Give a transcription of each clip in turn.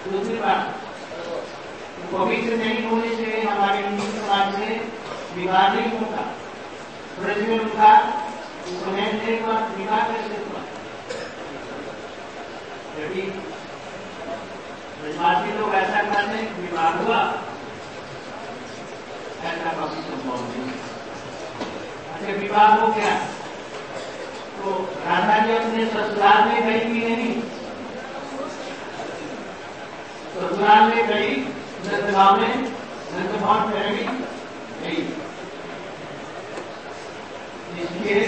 दूसरी बात, पवित्र नहीं होने से हमारे हिंदू समाज में विवाह नहीं होता। ब्रज में उनका उपनयन नहीं हुआ, विवाह कैसे हुआ? यदि ब्रजवासी लोग ऐसा करते हैं, विवाह हुआ, ऐसा कभी संभव नहीं। अच्छा, विवाह हो गया तो राधा जी अपने ससुराल में गई कि नहीं? ससुराल में गई, नंदगांव में नंदभवन में गई, इसलिए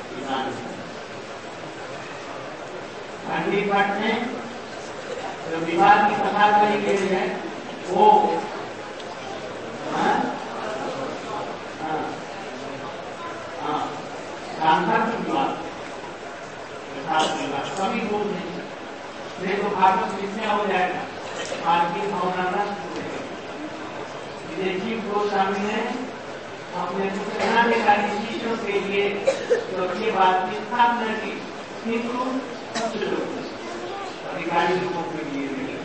गांधी पाठ में जो विवाह की कथा कही गई है वो सांसारिक विवाह कभी बोल नहीं तो भागवत मिथ्या हो जाएगा, मार्गी भावना विदेशी गोस्वामी ने अपने प्रधानाधिकारी शिष्यों के लिए ये बात की स्थापना की, हिंदू अधिकारी लोगों के लिए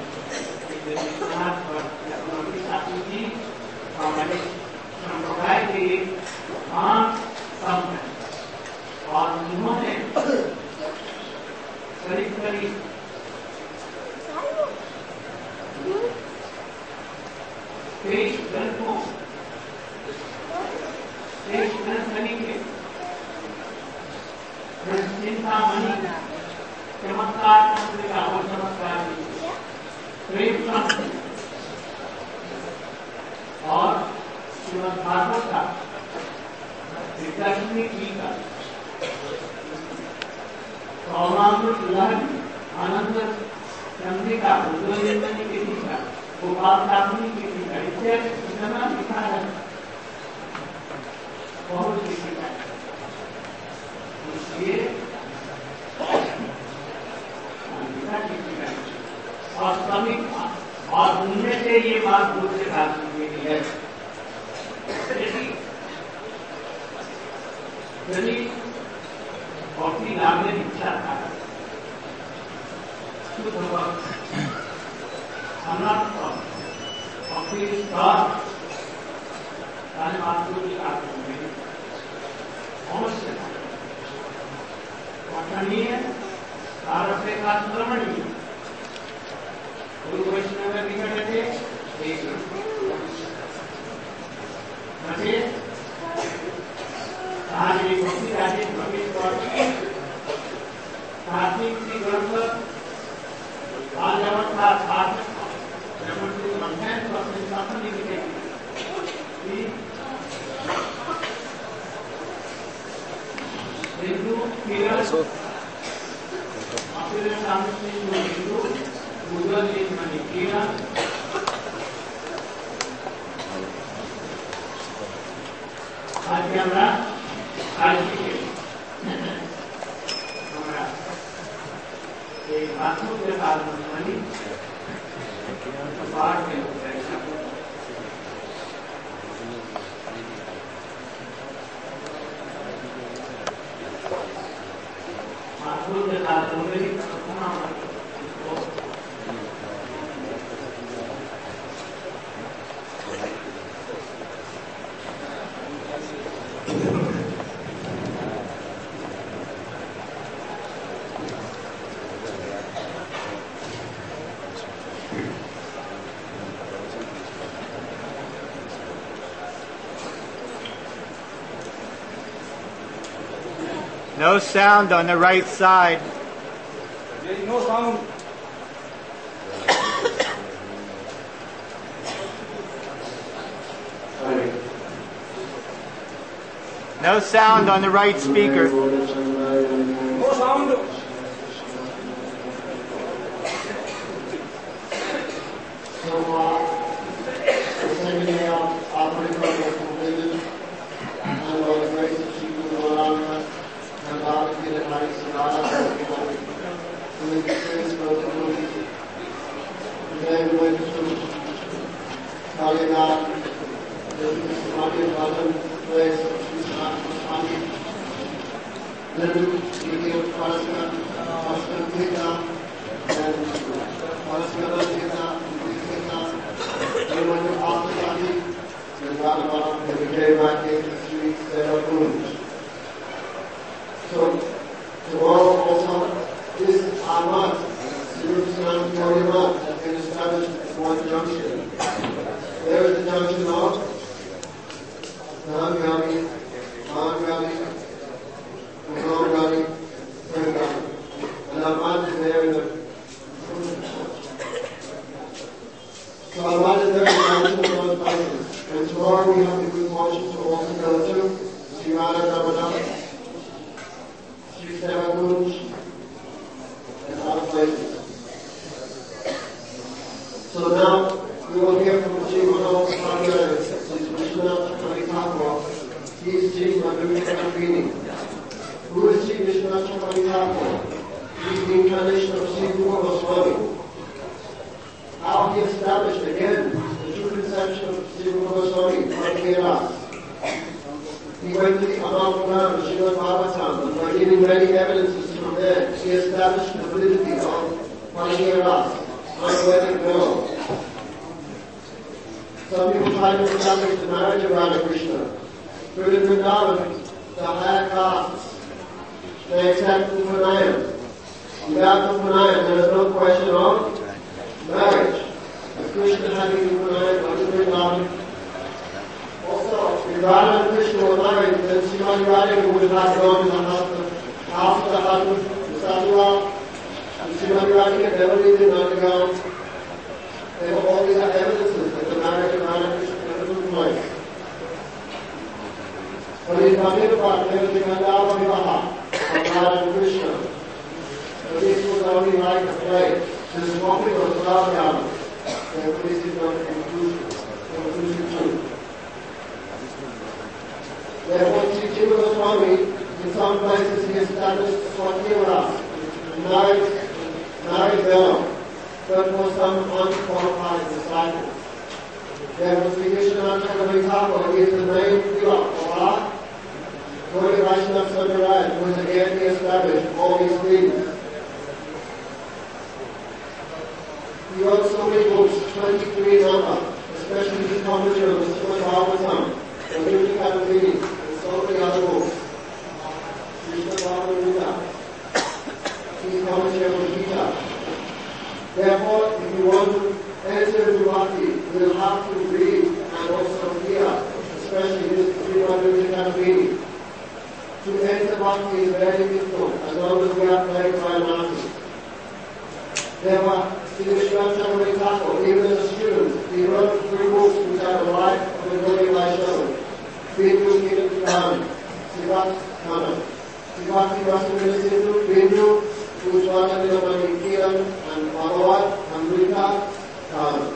हमारे संप्रदाय के कम है और उन्होंने करीब करीब 23 ग्रंथों, 23 ग्रंथ लिखे, चिंतामणि, चमत्कार पत्रिका और चमत्कार और श्रीमद् भागवत का दशमी टीका, आनंद चंद्रिका, रुद्रजन्मनी की टीका, गोपाल साधनी की टीका, इत्यादि इतना लिखा है, बहुत लिखा है। इसलिए और समीप और उनमें से ये बात दूसरे बात है, यदि भक्ति लाभ में इच्छा था शुद्ध भक्त भक्ति अवश्य पठनीय, आरभ्य का श्रवणीय, गुरु वैष्णव निकट थे भक्ति राजेश भविष्य कार्तिक ग्रंथ आजवस्था साधक हिंदू हिंदू गूगल मनी किरण आज আমরা আজকে আমরা এই বাস্তবের কারণ মানি পাঠ में बास्तवेर कारण में No sound on the right side. There is no sound. No sound on the right speaker. No sound. holy month has been established as one junction. There is the junction of Nagami, Magami, Nagami, Nagami. And our month is there in the so our month is there in the junction of those places. And tomorrow we have the good fortune to also go to Srimada Damodar, Sri Sevagunj, and other places. So now we will hear from the Chief of Sri Vishwanath Chakravarti Thakur. He is Chief Madhuri Chakravarti. Who is Chief Vishwanath Chakravarti Thakur? He is the incarnation of Sri Rupa Goswami. How he established again the true conception of Sri Rupa Goswami from Kerala. He went to the Amapuram, Srimad Bhagavatam, and by giving many evidences from there, he established the validity of Parikera, Ayurvedic law. Some people try to establish the marriage of Radha Krishna. But in Vrindavan, the higher castes, they accept Upanayam. Without Upanayam, there is no question of marriage. If Krishna had been Upanayam, but in Vrindavan, also, if Radha and Krishna were married, then Srimati Radha would have had gone to the house of the husband, the Sadhura, and Srimati Radha never even undergone. There were all these evidences that the marriage of Radha and Krishna never took place. But in Bhagavad there was the Gandhava Vivaha of Radha and Krishna. So this was only like a play. This topic was Radha. Therefore this is not a conclusion too. Therefore, Sri Jiva Goswami, in some places he established Swatiyavras, married Velam, but for some unqualified disciples. Therefore, Sri Vishwanath Chakravarti Thakur is the main pillar of our Gaudiya Vaishnava Sampradaya, who has again established all these things. He wrote so many books, 23 number, especially the commentary of the Srimad Bhagavatam, the Vimti Kadavini, and so many other books. Krishna Bhagavad Gita, commentary of the Gita. Therefore, if you want to enter into Bhakti, you will have to read and also hear, especially this Srimad Vimti Kadavini. To enter Bhakti is very difficult, as long as we are played by masters. Therefore, Sri Vishwanath Chakravarti Thakur, even as a student, he wrote 3 books which are the life of the Gaudiya Vaishnava. Bindu Kiran Puran, Sivat Kana, Sivati Vasunila Sindhu, Bindu, Ujjvala Nilamani Kiran, and Bhagavat, Amrita, Kana.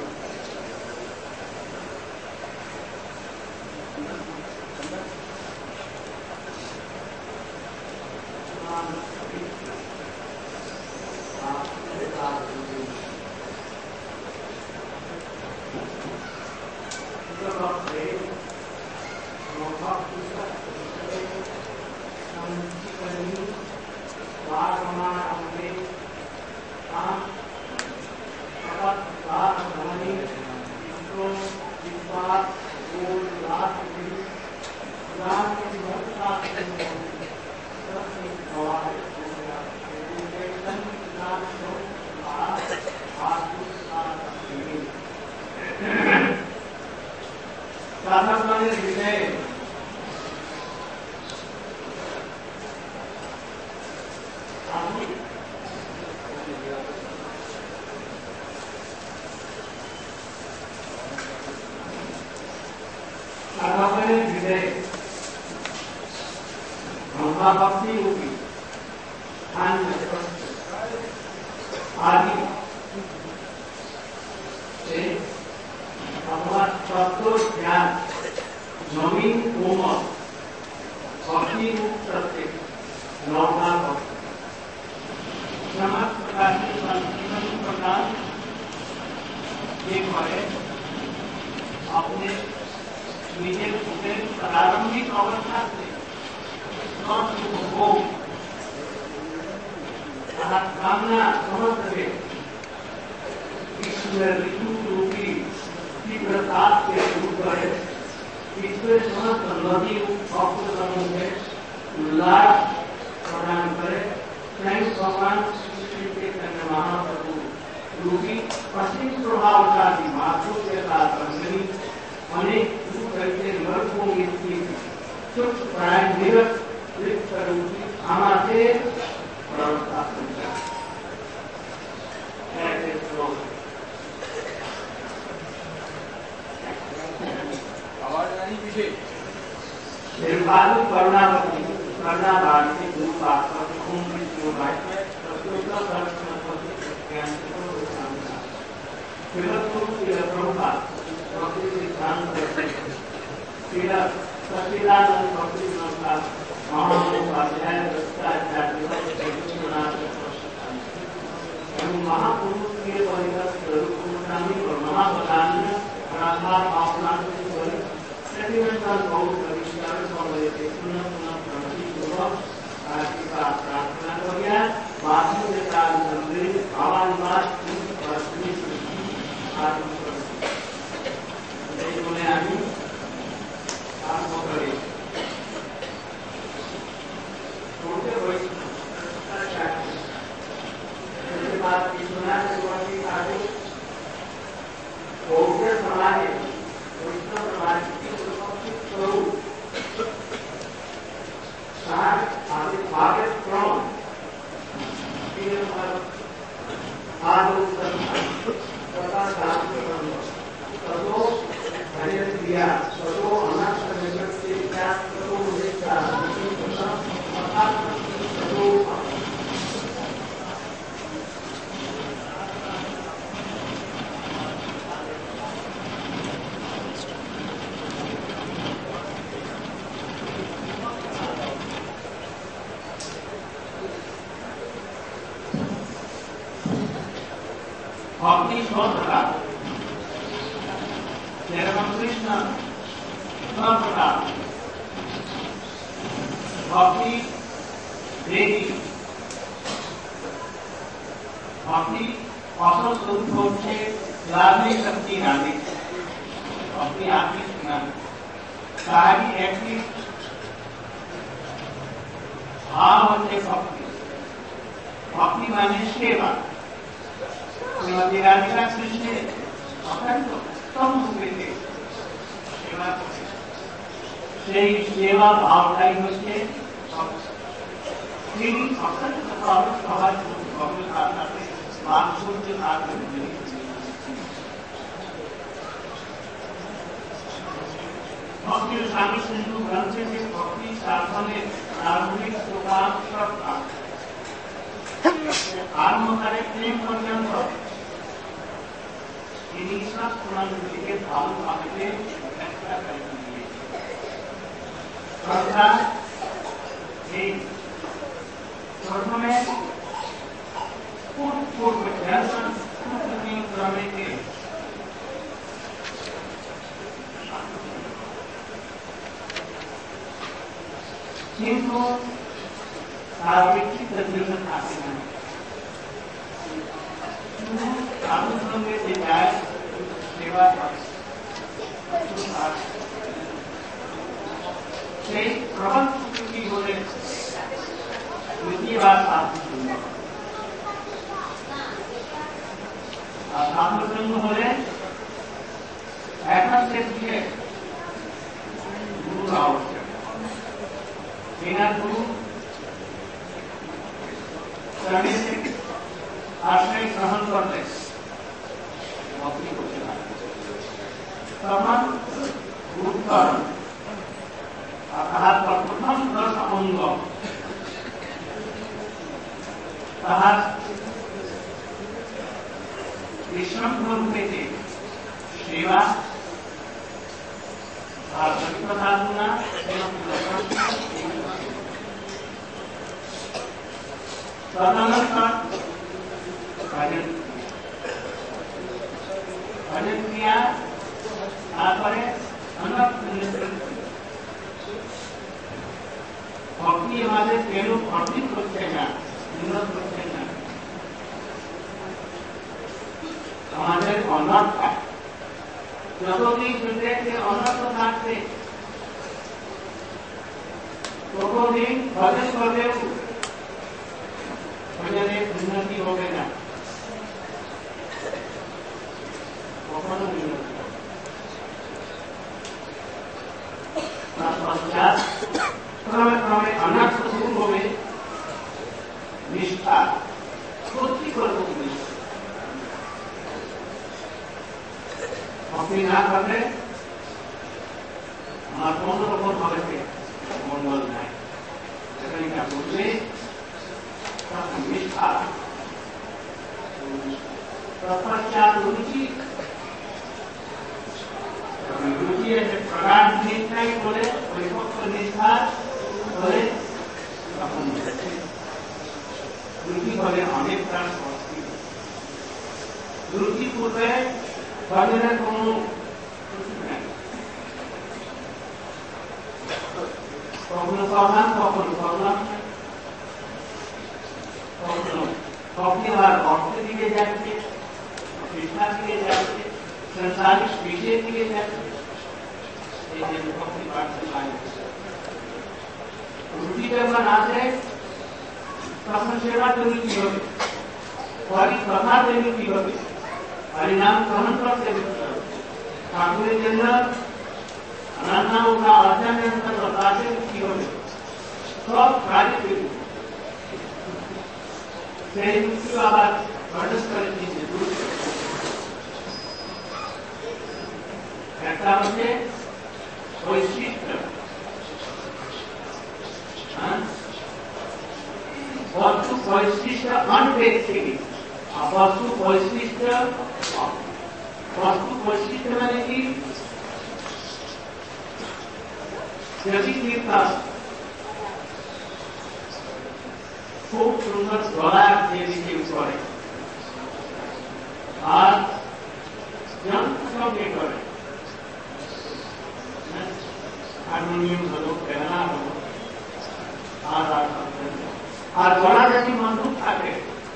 क्योंकि पश्चिम प्रभावशाली मार्गों के साथ संगनी अनेक करके लड़कों की चुप प्राय निरत करूंगी हमारे प्रवृत्ता आवाज नहीं पीछे निर्वाचित करुणावती करुणा भारती गुरु पात्र खून की शिवभाई प्रभुपाद सचिदानंद भक्ति महामहोपाध्याय महापुरुष के परिवर्त स्वरूप और महाप्रधान आधार भावना सेटिमेंटल बहुत परिष्कार समझते पुनः पुनः प्रतीपूर्वक आरती का प्रार्थना करिया बाकी के कारण संग्रहित भावानुवाद की बोले आदमी आपको करे छोटे उसके बाद विश्वनाथ चौधरी आगे बहुजन समाज वैष्णव समाज की स्वरूप भारत क्रम भक्ति प्रकार कृष्ण प्रकार भक्ति देवी भक्ति असल स्वरूप से लाभनी शक्ति नामी भक्ति आपकी सुना सारी ऐसी भाव होते भक्ति भक्ति माने सेवा श्रीमती राधिका कृष्ण अखंड उत्तम रूपे सेवा সেই সেবা ভাবটাই হচ্ছে তিনি অখণ্ড সবার সাথে মানসূর্য ভক্তির স্বামী সিন্ধু গ্রন্থে যে ভক্তি সাধনের প্রারম্ভিক প্রকাশ আরম্ভকারে প্রেম পর্যন্ত তিনি সব প্রণালীগুলিকে ভালোভাবে ব্যাখ্যা করে অর্থাৎ এই প্রথমে ক্রমে কিন্তু তার ব্যক্তিত্ব জন্য থাকে না সাধুর সঙ্গে যে যায় সেবা সেই প্রবল প্রকৃতি হলে দ্বিতীয়বার সাধু আর সাধুর জন্য হলে একান্তের দিকে গুরু আবশ্যক বিনা গুরু আশ্রয় গ্রহণ করলে ভক্তি করতে পারে তখন উত্তর তাহার প্রথম দশ অঙ্গ তাহার বিশ্বরূপে সেবা আর সাধনা তদনন্তর ভজন ক্রিয়া তারপরে ভক্তি আমাদের কেন ভক্তি করছে না উন্নত করছে না আমাদের অনর্থ যতদিন হৃদয়কে অনর্থ থাকবে ততদিন ভজন করলেও ভজনের উন্নতি হবে না কখনো বিনোদ তৎপশ্চাৎ ক্রমে ক্রমে অনার্থ শুরু হবে নিষ্ঠা সত্যি করবো ভক্তি না করলে আমার কোন রকম ভাবে মঙ্গল নাই সেখানে বললে তখন নিষ্ঠা তৎপশ্চাৎ রুচি রুচি এসে প্রগাঢ় নিষ্ঠাই বলে পরিপক্ষ নিষ্ঠা বলে তখন রুচি বলে অনেক প্রাণ শক্তি রুচি পূর্বে ভজনের কোন কখনো করলাম কখনো করলাম কখনো কখনো আবার অর্থের দিকে যাচ্ছে কৃষ্ণার দিকে যাচ্ছে সংসারিক বিষয়ের দিকে যাচ্ছে এই যে ভক্তি বাড়তে পারে রুচি যখন আসে তখন সেবা তৈরি কি হবে হরি কথা তৈরি কি হবে হরিনাম গ্রহণ করতে হবে ঠাকুরের জন্য অনন্য বা অর্জনের কাজে কি হবে সব কাজে তৈরি সেই মুক্তি আবার প্রবেশ করে দিয়েছে একটা হচ্ছে বৈশিষ্ট্য বস্তু বৈশিষ্ট্য অনব্যক্তিগত বস্তু বৈশিষ্ট্য মানে কি যদি কীর্তন খুব সুন্দর গলার দেবীকে করে আর যন্ত্রকে করে হারমোনিয়াম হলো পেয়ালা হলো আর গলা যদি মজবুত থাকে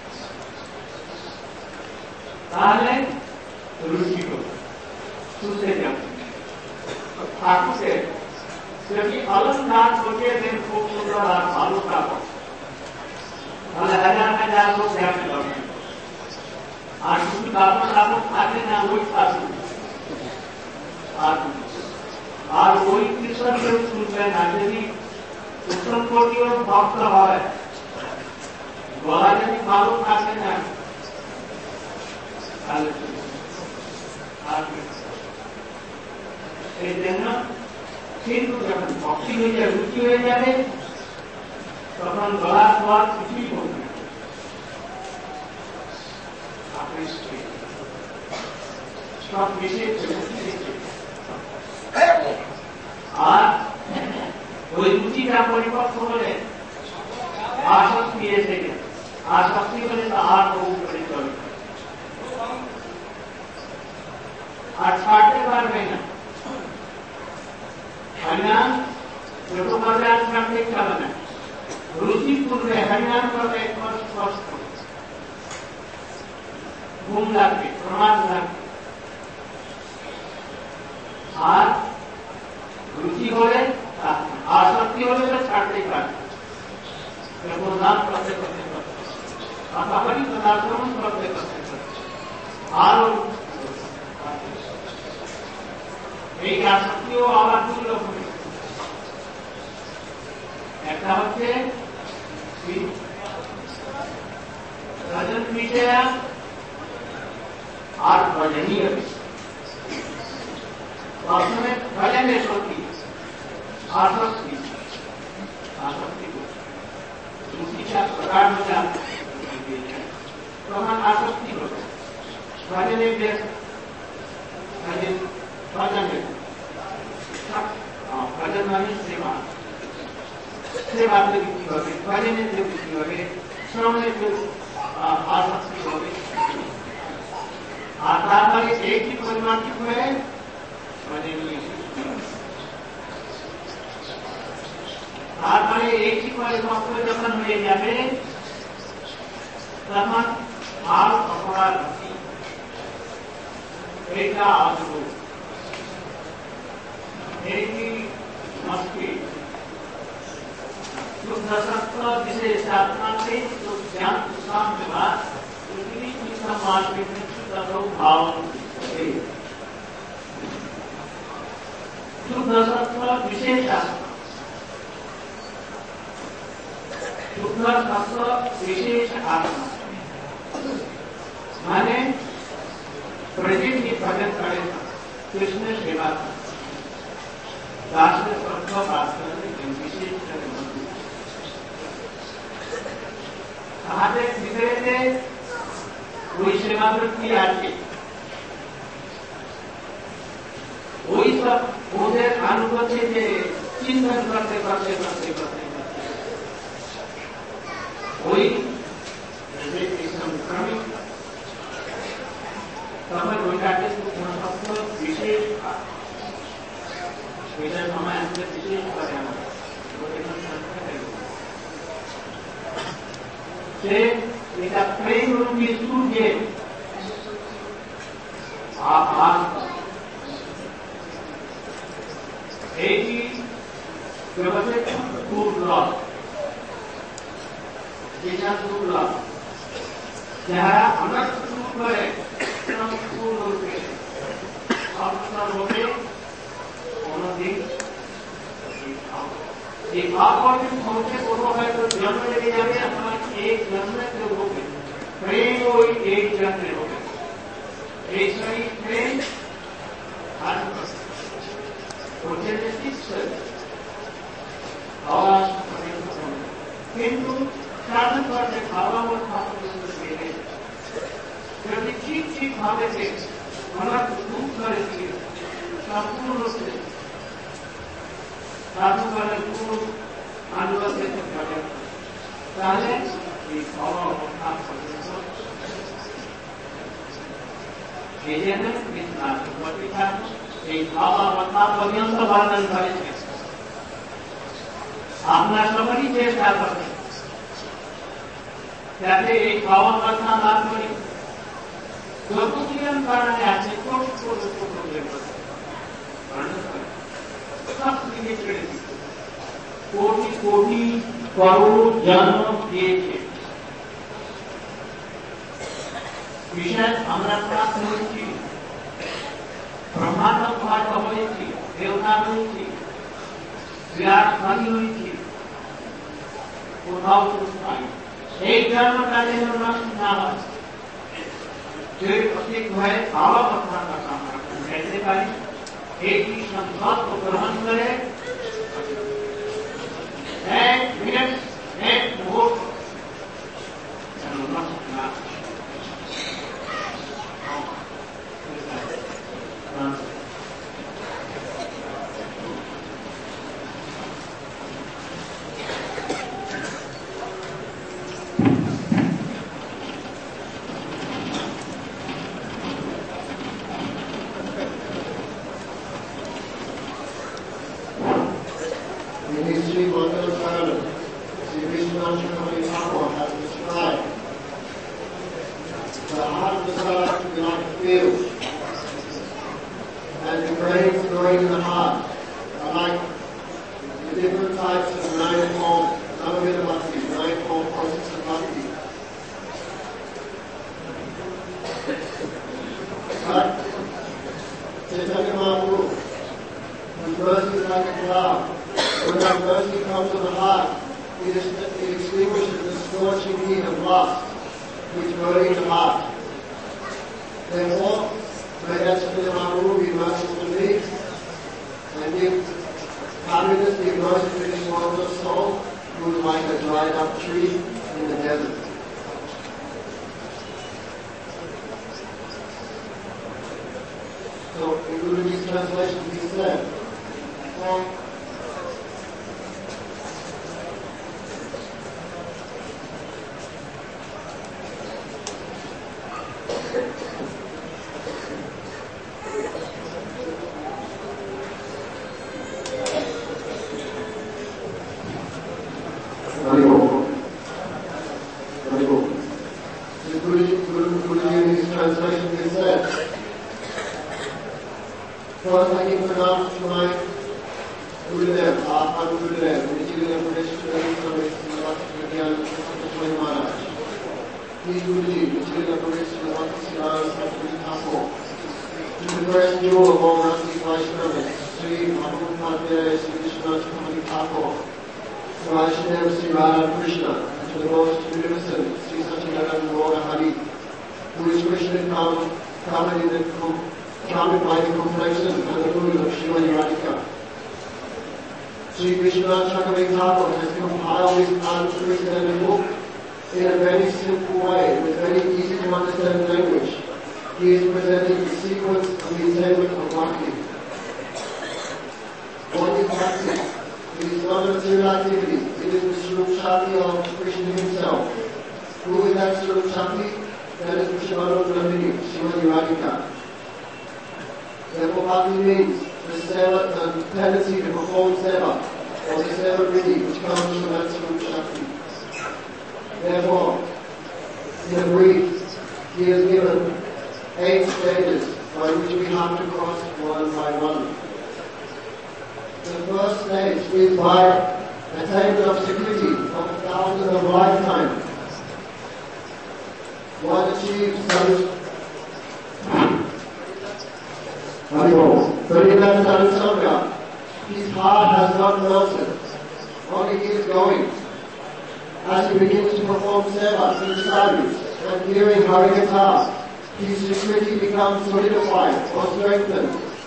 তাহলে রুচি করবে শুনতে যাবে ঠাকুরের যদি অলঙ্কার বসিয়ে দেন খুব সুন্দর আর ভালো থাকো তাহলে হাজার হাজার লোক দেখতে পাবে আর শুধু কাপড় কাপড় থাকে না ওই থাকুন আর ওই কৃষ্ণ কেউ শুনবে না যদি উত্তরপটীয় ভক্ত হয় গলা যদি ভালো থাকে না তাহলে এই জন্য কিন্তু যখন ভক্তি হয়ে যাবে রুচি হয়ে যাবে তখন গলার পর কিছুই বলবে না সব বিশেষ আর ওই রুচিটা পরিপক্ক হলে আসক্তি এসে গেছে আসক্তি হলে তো আর বহু করে চলবে আর ছাড়তে পারবে না হরিনাম ছোট করবে আর ছাড়তে চলে না রুচি পূর্বে হরিনাম করবে কষ্ট ঘুম লাগবে প্রমাদ লাগবে আর রুচি হলে আসক্তি হলে তো ছাড়তেই পারবে প্রধান করতে করতে করতে পাশাপাশি প্রদান করতে করতে আরো এই আসক্তিও আবার দুই রকমের একটা হচ্ছে ভজন বিষয়া আর ভজনীয় প্রথমে ভজনের শক্তি আসক্তি আসক্তি রুচিটা প্রকার হয়ে তখন আসক্তি হবে ভজনের বেশ ভজনের ভজন মানে সেবা সেবা তৈরি কি হবে ভজনের তৈরি কি হবে শ্রমের আসক্তি হবে আর তারপরে একটি পরিমাণ কি হয়ে ভজনীয় তারপরে একটি পরিপক্ক যখন হয়ে যাবে তখন আর অপরাধ এটা আসবো একটি মস্তি शुद्ध सत्व विशेष आत्मा से ज्ञान शांत के बाद पृथ्वी की समाज में शुद्ध भाव शुद्ध सत्व विशेष शुद्ध सत्व विशेष आत्मा माने प्रजेची भजन करे कृष्ण सेवा दास तत्व प्राप्त विशेष আমাদের ভিতরে ওই সেবা বৃত্তি আছে ওই সব ওদের আনুগত্যে যে চিন্তন করতে করতে করতে করতে ওই ক্রমিক তখন ওইটাকে সত্য বিশেষ ওইটার সময় আসলে বিশেষ করে আমাদের से एक प्रेम रूपी सूर्य आभास एक ही व्यवस्थित पूर्ण जैसा पूर्ण जहाँ अनंत रूप है पूर्ण रूप है अवसर होते अनधिक एक आप और भी पहुंचे दोनों है तो जन्म लेके जाने हमारे एक जन्म के हो गए प्रेम हो एक जन्म हो गए एक सही प्रेम आवाज किंतु साधन करते भावा और क्योंकि ठीक ठीक भावे से अनंत रूप करेंगे संपूर्ण रूप से साधु वाले गुरु अनुगत्य करे ताले ये भाव अवस्था ये ने इतना प्रतिभा ये भाव अवस्था पर्यंत वर्णन करे आपना सबरी चेष्टा करते त्याचे एक भाव अवस्था बात करी गतुजीवन कारणे आचे कोट कोटि कोटि करोड़ जन्म किए थे विषय আমরা প্রাপ্ত হয়েছি ব্রহ্মাণ্ড ভাগ হয়েছি দেবতা হয়েছি বিরাট ধনী হয়েছি কোথাও পাই এই জন্মটা যেন নষ্ট না হয় যে প্রতীক হয়ে ভাবা কথা আমরা कहते पारी एक ही संकल्प को ग्रहण करे एक मिनट एक vote the first jewel of all Nasti Vaishnavas, Sri Mahaprabhupada Sri Vishwanath Chakravarti Thakur, Vaishnav Sri Radha Krishna, and to the most beneficent Sri Satchidananda Gaura Hari, who is Krishna covered by the complexion and the mood of Srimati Radhika. Sri Vishwanath Chakravarti Thakur has compiled this unprecedented book in a very simple way, with very easy to understand language. He is presenting the sequence of the attainment of Bhakti. What is Bhakti? It is not a material activity. It is the Swarup Shakti of Krishna himself. Who is that Swarup Shakti? That is Vishwanath Brahmini, Srimati Radhika. Therefore, Bhakti means the seva, the tendency to perform seva, or the seva vritti, which comes from that Swarup Shakti. Therefore, in a brief, he has given 8 stages by which we have to cross one by one. The first stage is by attainment of security of thousands of lifetimes. One achieves such Pradipata Sangha. His heart has not melted, only he is going. As he begins to perform seva in sadhus and hearing Harikatha, his security becomes solidified or strengthened.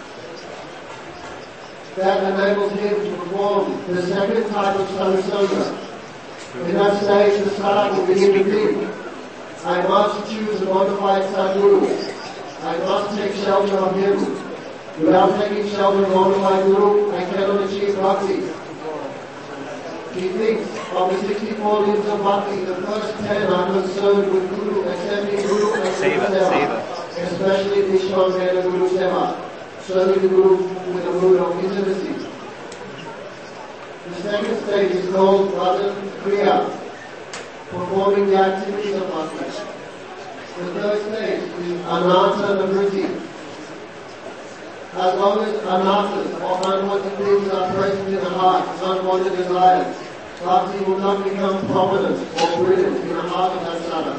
That enables him to perform the second type of sadhusanga. In that stage, the sadhak will begin to think, I must choose a bona fide sadguru. I must take shelter of him. Without taking shelter of a bona fide guru, I cannot achieve bhakti. He thinks of the 64 limbs of bhakti, the first 10 are concerned with Guru, accepting Guru and Seva, especially Nishvangana Guru Seva, serving the Guru with a mood of intimacy. The second stage is called Bhajan Kriya, performing the activities of bhakti. The third stage is Ananta Navritti. As long as anatas or unwanted things are present in the heart, unwanted desires, bhakti will not become prominent or brilliant in the heart of that sadhak.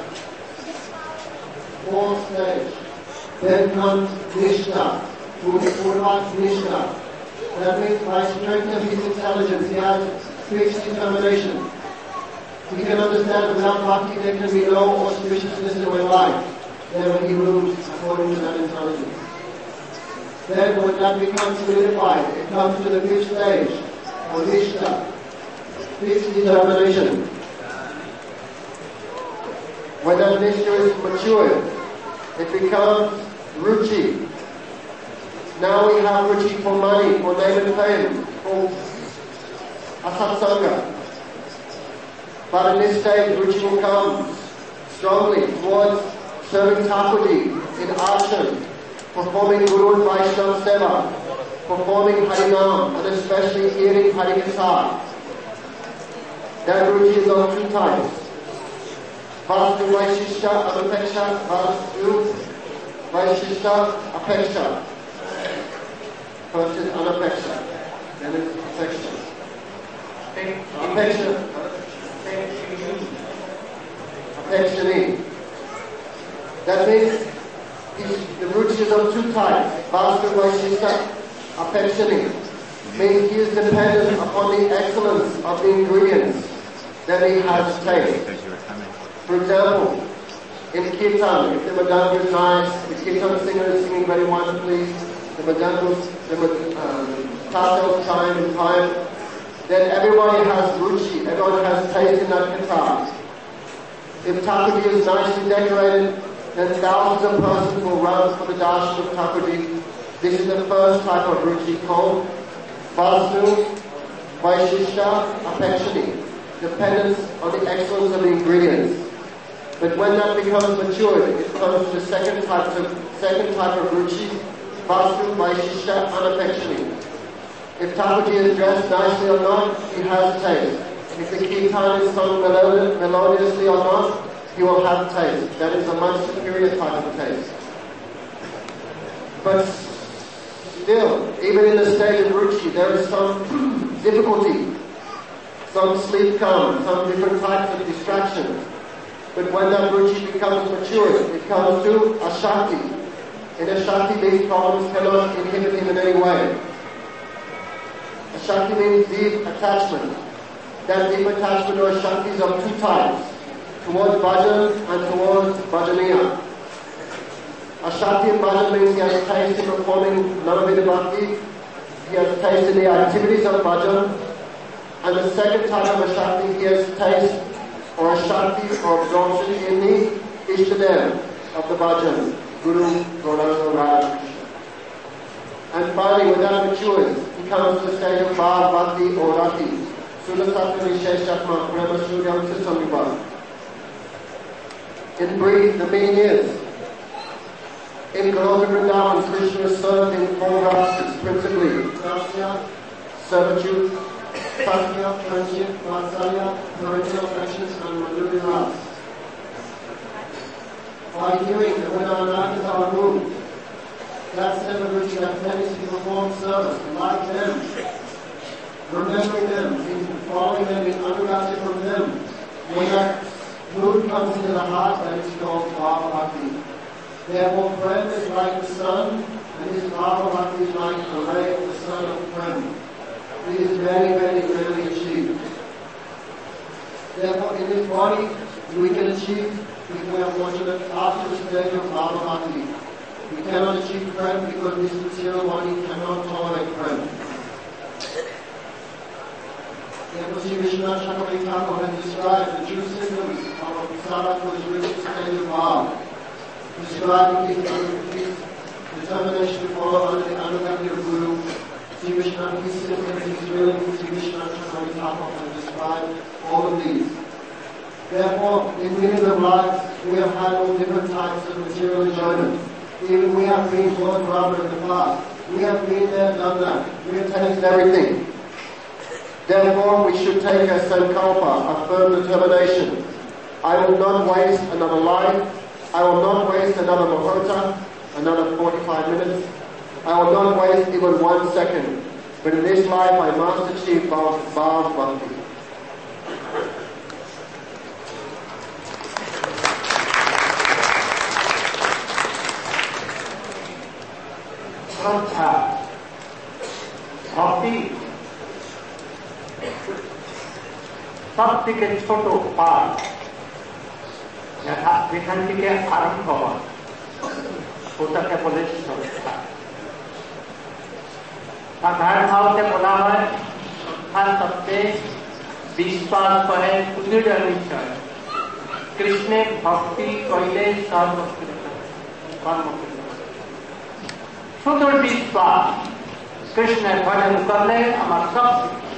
Fourth stage. Then comes Nishtha, who is Purvat Nishtha. That means by strength of his intelligence, he has fixed determination. He can understand without bhakti there can be no auspiciousness in my life. Then he moves according to that intelligence. Then when that becomes solidified, it comes to the fifth stage, or Nishtha, fixed determination. When that Nishtha is matured, it becomes Ruchi. Now we have Ruchi for money, for name and fame, for asatsanga. But in this stage, Ruchi will come strongly towards serving Thakurji in Archan, performing Guru and Vaishnava Seva, performing Harinam, and especially hearing Harikatha. That Ruchi is of 2 types. Vastu Vaishishta Apeksha, Vastu Vaishishta Apeksha. First is Anapeksha, then it's Apeksha. Apeksha. Apekshani. That means the Ruchi is of 2 types. Vastu Vaishishta Apekshani means he is dependent upon the excellence of the ingredients that he has taste. For example, in Kirtan, if the Madanga is nice, the Kirtan singer is singing very wonderfully, the Tassels chime in time, then everybody has Ruchi, everyone has taste in that Kirtan. If Thakurji is nicely decorated, then thousands of persons will run for the darshan of Thakurji. This is the first type of Ruchi called Vastu Vaishishta Apekshani, dependence on the excellence of the ingredients. But when that becomes matured, it comes to the second type of Ruchi, Vastu Vaishishta Anapekshani. If Thakurji is dressed nicely or not, he has taste. If the kirtan is sung melodiously or not, he will have taste. That is a much superior type of taste. But still, even in the stage of Ruchi, there is some difficulty. Some sleep comes, some different types of distractions. But when that Ruchi becomes mature, it comes to Ashakti. In a Shakti, these problems cannot inhibit him in any way. A Shakti means deep attachment. That deep attachment or Shakti is of two types, towards bhajan and towards bhajaniya. A Shakti in bhajan means he has taste in performing Navavida Bhakti, he has taste in the activities of bhajan, and the second type of a Shakti, he has taste or a Shakti or absorption in the Ishtadev of the bhajan, Guru, Gauranga, Radha. And finally, when that matures, he comes to the stage of Bhav, Bhakti or Rati, Sulasattva Visheshatma, Prema Shuryam Sisamvibha. In brief, the meaning is, in Goloka Vrindavan, Krishna is served in four rases, principally Dasya, servitude, Satya, friendship, Vatsalya, parental affections, and Madhurya Ras. By hearing that when our nattas are removed, that Sevaruchi has tendency to perform service, like them, remembering them, in following them, in anuratya from them, when that mood comes into the heart, that is called Bhava Bhakti. Therefore, Prem is like the sun, and his Bhava Bhakti is like the ray of the sun of Prem. It is very, very rarely achieved. Therefore, in this body, we can achieve, if we are fortunate, after the stage of Bhava Bhakti. We cannot achieve Prem because this material body cannot tolerate Prem. Therefore, Sri Vishwanath Chakravarti Thakur has described the true symptoms of a sadhak who has reached the stage of Bhava, describing his determination to follow under the Anugati of Guru. Sri Vishwanath, his symptoms, his willing, Sri Vishwanath Chakravarti Thakur has described all of these. Therefore, in millions of lives, we have had all different types of material enjoyment. Even we have been Lord Brahma in the past. We have been there, done that. We have tasted everything. Therefore, we should take a sankalpa, a firm determination. I will not waste another life. I will not waste another muhurta, another 45 minutes. I will not waste even 1 second. But in this life, I must achieve Bhav Bhakti. श्रद्धा भक्ति सब থেকে ছোট পাঠ যেখান থেকে আরম্ভ হয় ওটাকে বলে শ্রদ্ধা। সাধারণ ভাবে বলা হয় শ্রদ্ধা শব্দে বিশ্বাস করে দৃঢ় নিশ্চয় কৃষ্ণে ভক্তি করিলে সর্বকৃত কর্মকৃত सुदृढ़ विश्वास कृष्ण भजन करने हमारा सब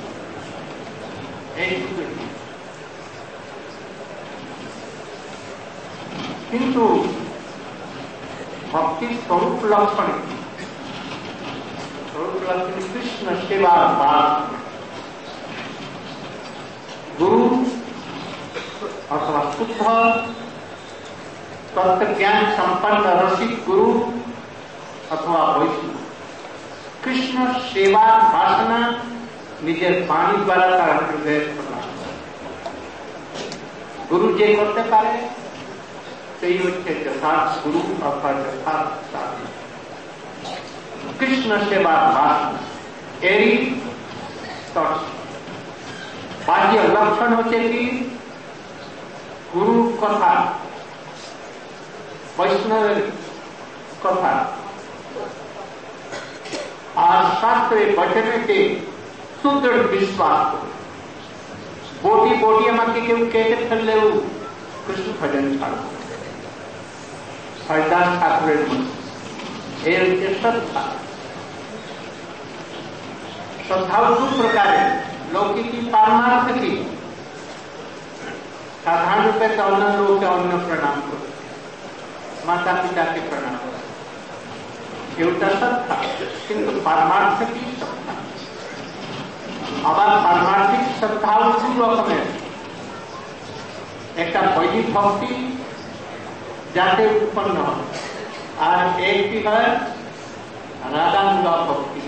किंतु भक्ति स्वरूप लक्षण कृष्ण सेवा भाव गुरु अथवा शुद्ध तत्व ज्ञान संपन्न रसिक गुरु अथवा वैष्णव कृष्ण सेवा वासना निजे वाणी द्वारा तार हृदय प्रदान गुरु जे करते पारे সেই হচ্ছে যথার্থ গুরু অর্থাৎ যথার্থ সাধু। কৃষ্ণ সেবা বাসনা এরই বাহ্য লক্ষণ হচ্ছে কি গুরুর কথা বৈষ্ণবের কথা আর শাস্ত্রে বচনেতে সুদৃঢ় বিশ্বাস বটি বটি আমাকে কেউ কেটে ফেললেও কৃষ্ণ ভজন ছাড়ব হরিদাস ঠাকুরের এর হচ্ছে শ্রদ্ধা। শ্রদ্ধাও দু প্রকারের লৌকিकी পারমার্থিকী সাধারণ রূপে তো অন্য লোককে অন্য প্রণাম করে মাতা পিতাকে প্রণাম করে এটা শ্রদ্ধা কিন্তু পারমার্থিকী শ্রদ্ধা। আবার পারমার্থিক শ্রদ্ধাও দু রকমের একটা বৈদিক ভক্তি যাতে উৎপন্ন হয় আর একটি হয় রাগানুগা ভক্তি।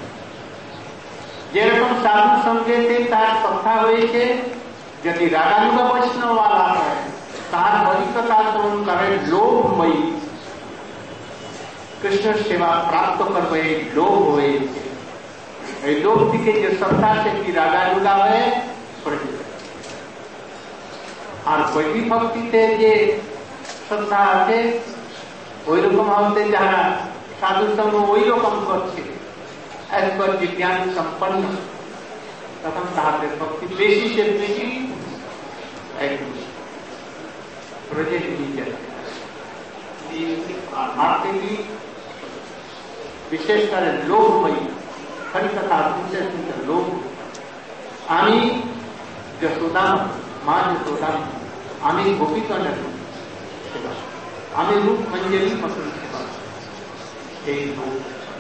যেরকম সাধু সঙ্গেতে তার শ্রদ্ধা হয়েছে যদি রাগানুগা বৈষ্ণবওয়ালা হয় তার বৈদিকতা শ্রবণ করে লোভময়ী কৃষ্ণ সেবা প্রাপ্ত করবো এই লোভ হয়েছে। এই লোভ থেকে যে শ্রদ্ধা সেটি রাগানুগা হয়ে পড়ে যেতে। আর বৈদিক ভক্তিতে যে শ্রদ্ধা আছে ওই রকম হতে যারা সাধু সঙ্গ ওই রকম করছে একবার যে জ্ঞান সম্পন্ন, তখন তাহাদের ভক্তি বেশি সে বেশি প্রজেক্ট নিয়ে যাচ্ছে। विशेष कर लोभमयी हरि कथा सुनते सुनते लोभ। आमी यशोदा माँ यशोदा आमी गोपीगणेर सेवा, आमी रूप मंजरी मसन सेवा, এই লোভ।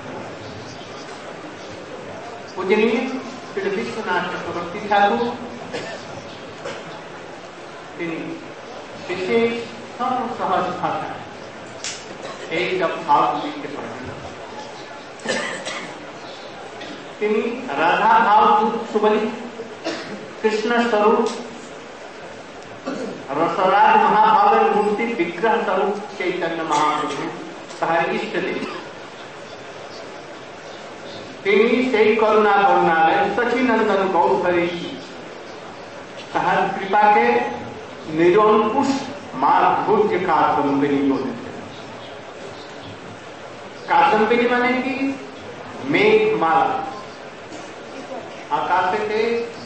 पूजनीय श्री विश्वनाथ चक्रवर्ती ठाकुर তিনি বিশেষ সহজ ভাষায় এই সব ভাব লিখতে পারেন। তিনি রাধা ভাব সুবলি কৃষ্ণ স্বরূপ রসরাজ মহাভাবের মূর্তি বিগ্রহ স্বরূপ চৈতন্য মহাপ্রভু তাহার ইষ্টদেব। তিনি সেই করুণা করুণালয় সচিনন্দন গৌরী তাহার কৃপাকে নিরঙ্কুশ মাধুর্য কাদম্বিনী বলেছেন। কাদম্বিনী মানে কি? মেঘমালা। আকাশেতে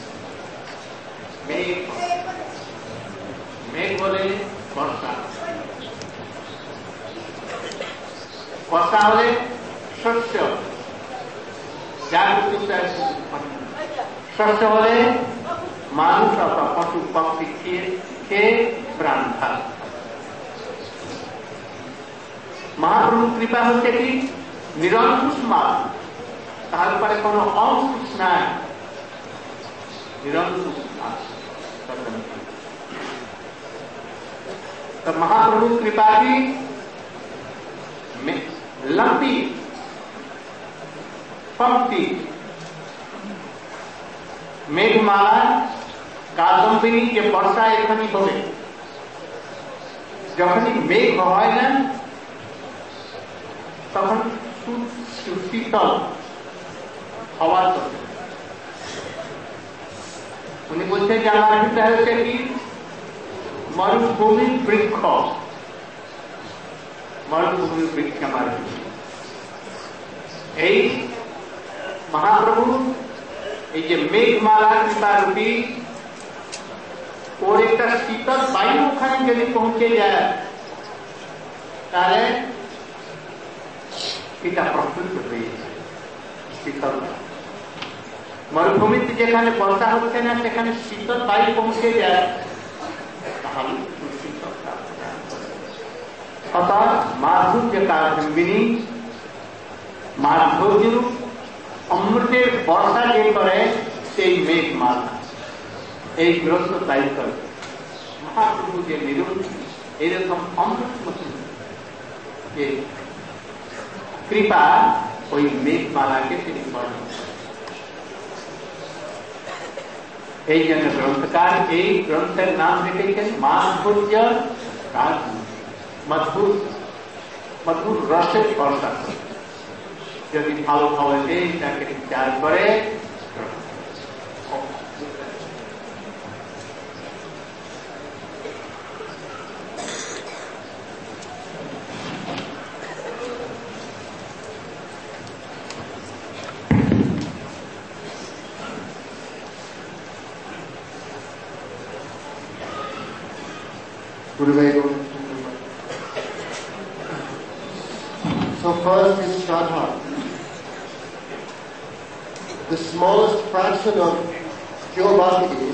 মেঘ, মেঘ বলে বর্ষা, বর্ষা হলে শস্য, শস্য হলে মানুষ অথবা পশু পক্ষী খেয়ে প্রাণ থাকে। মহাপ্রভু কৃপা হচ্ছে কি নিরঙ্কুশ মাল, তার উপরে কোন অঙ্কুশ নাই, নিরঙ্কুশ মাল। तो महाप्रभु कृपा की लंबी पंक्ति मेघमाला कादम्बिनी के वर्षा एखनी হবে, যখনই মেঘ হয় না তখন শীতল হাওয়া চলে। উনি বলছেন যে আমার ভিতরে হচ্ছে কি মরুভূমির বৃক্ষ, মরুভূমির বৃক্ষ আমার। এই মহাপ্রভু এই যে মেঘমালা কৃপারূপী ওর একটা শীতল বায়ু ওখানে যদি পৌঁছে যায় তাহলে এটা প্রস্তুত হয়ে যায় শীতল। মরুভূমিতে যেখানে বর্ষা হচ্ছে না সেখানে শীতল বায়ু পৌঁছে যায় তাহলে শীতল। অর্থাৎ মাধুর্য কাদম্বিনী মাধুর্য অমৃতের বর্ষা যে করে সেই মেঘমালা এই গ্রস্ত তাই করে। মহাপ্রভু যে নিরঙ্কুশ এরকম অমৃত মতন যে কৃপা ওই মেঘমালাকে তিনি করেন। এই জন্য গ্রন্থকার এই গ্রন্থের নাম রেখেছেন মাধুর্য কাদম্বিনী, মধুর মধুর রসের বর্ষা। যদি ভালো খাওয়াতে তাকে বিচার করে So first is Shraddha, the smallest fraction of pure bhakti,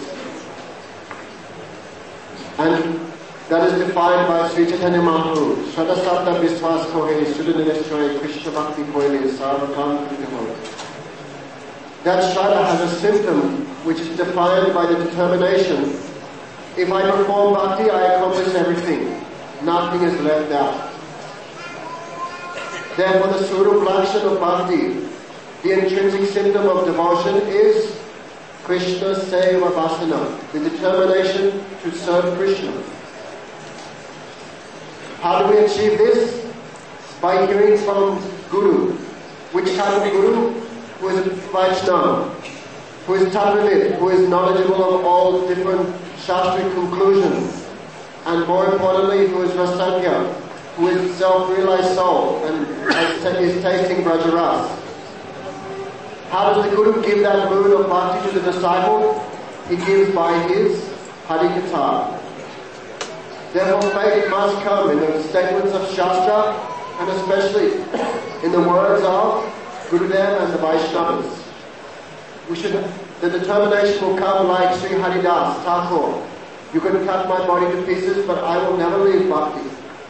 and that is defined by Sri Chaitanya Mahaprabhu. Shraddha Sabda Vishwas Kohe Sudhanishway Krishna Bhakti Koile Sarvakam Krishna. That Shraddha has a symptom which is defined by the determination: if I perform bhakti, I accomplish everything. Nothing is left out. Therefore, the Swarup Lakshan of bhakti, the intrinsic symptom of devotion, is Krishna Seva Vasana, the determination to serve Krishna. How do we achieve this? by hearing from Guru. Which kind of Guru? Who is Vaishnava, who is Tattvavid, who is knowledgeable of all different Shastric conclusions, and more importantly, who is Rasagya, who is self-realized soul and is tasting Brajaras. How does the Guru give that mood of bhakti to the disciple? He gives by his Harikatha. Therefore faith must come in the statements of Shastra and especially in the words of Gurudev and the Vaishnavas. The determination will come like Sri Haridas Thakur. You can cut my body to pieces, but I will never leave bhakti.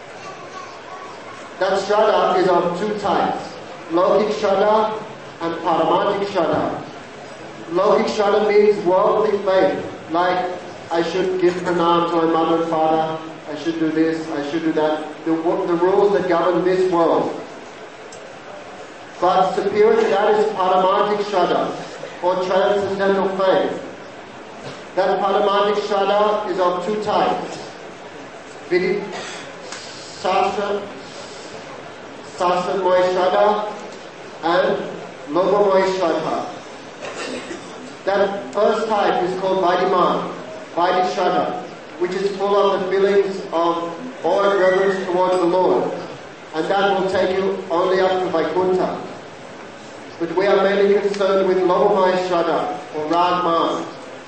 That Shraddha is of two types, Lokik Shraddha and Paramatik Shraddha. Lokik Shraddha means worldly faith, like I should give pranam to my mother and father, I should do this, I should do that, the rules that govern this world. But superior to that is Paramatik Shraddha, or transcendental faith. That Paramatik Shraddha is of two types, Sastra-moy Shraddha and Logomoy Shraddha. That first type is called Vaidiman, Vaidhi Shraddha, which is full of the feelings of awe and reverence towards the Lord, and that will take you only up to Vaikuntha. But we are mainly concerned with Logomoy Shraddha, or Ragman.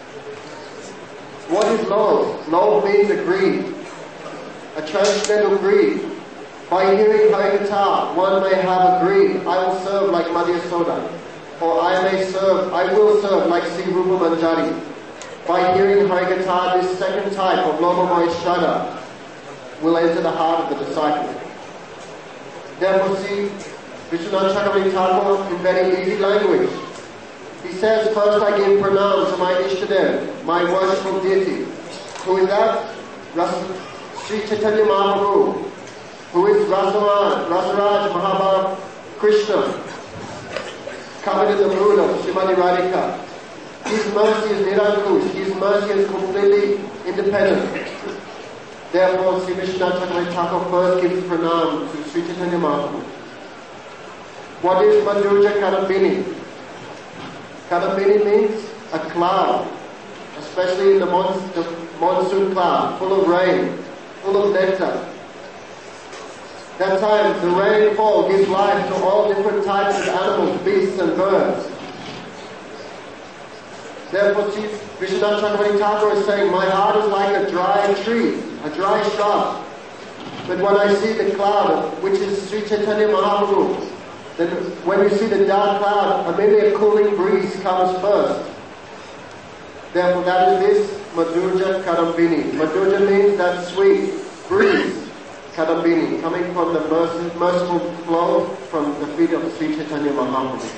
What is Log? Log means a greed, a transcendental greed. By hearing Harikatha, one may have a greed. I will serve like Madhya Soda. Or I will serve like Sri Rupa Manjari. By hearing Harikatha, this second type of Logomoy Shraddha will enter the heart of the disciple. Therefore see Vishwanath Chakravarti Thakur in very easy language. He says, first I give pranam to my Ishtadev, my worshipful deity. Who is that? Sri Chaitanya Mahaprabhu. Who is Rasaraj Mahabharat Krishna, covered in the mood of Srimati Radhika. His mercy is Nirankush, his mercy is completely independent. Therefore, Sri Vishwanath Chakravarti Thakur first gives pranam to Sri Chaitanya Mahaprabhu. What is Madhurya Kadambini? Kadambini means a cloud, especially in the monsoon cloud, full of rain, full of nectar. That time, the rainfall gives life to all different types of animals, beasts and birds. Therefore, Vishwanath Chakravarti Thakur is saying, my heart is like a dry tree, a dry shrub. But when I see the cloud, which is Sri Chaitanya Mahaprabhu, then when you see the dark cloud, immediately a cooling breeze comes first. Therefore, that is this Madhurya Kadambini. Madhurya means that sweet breeze. Kadambini, coming from the merciful flow from the feet of Sri Chaitanya Mahaprabhu.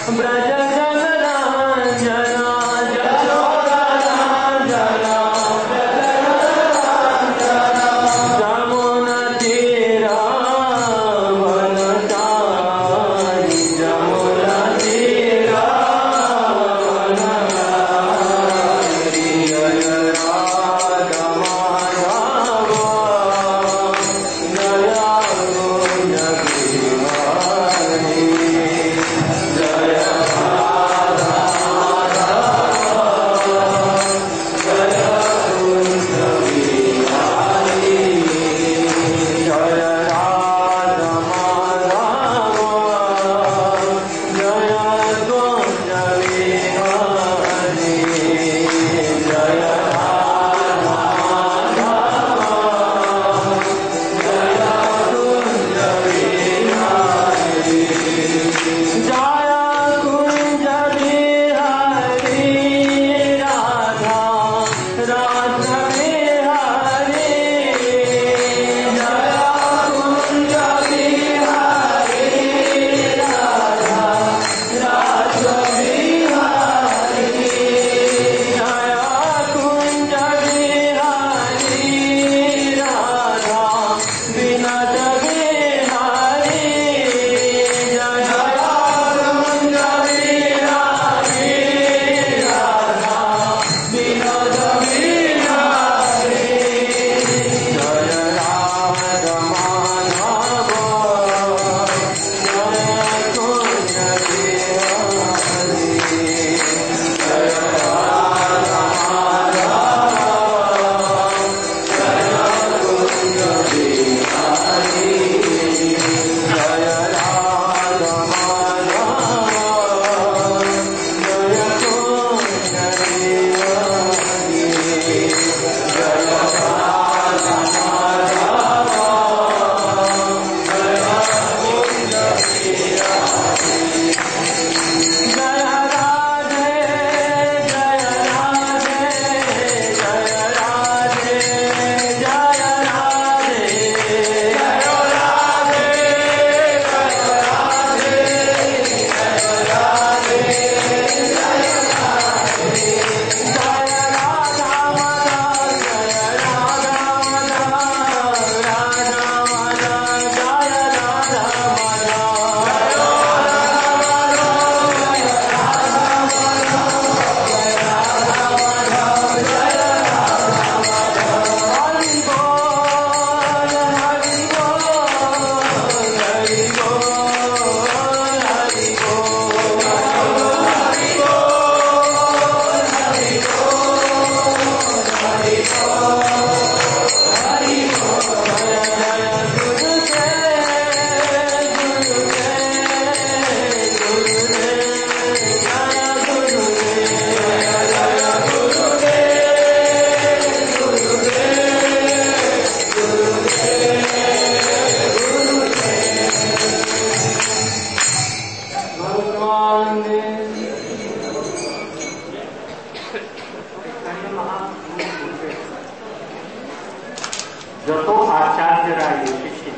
যত আচার্যরা এসেছে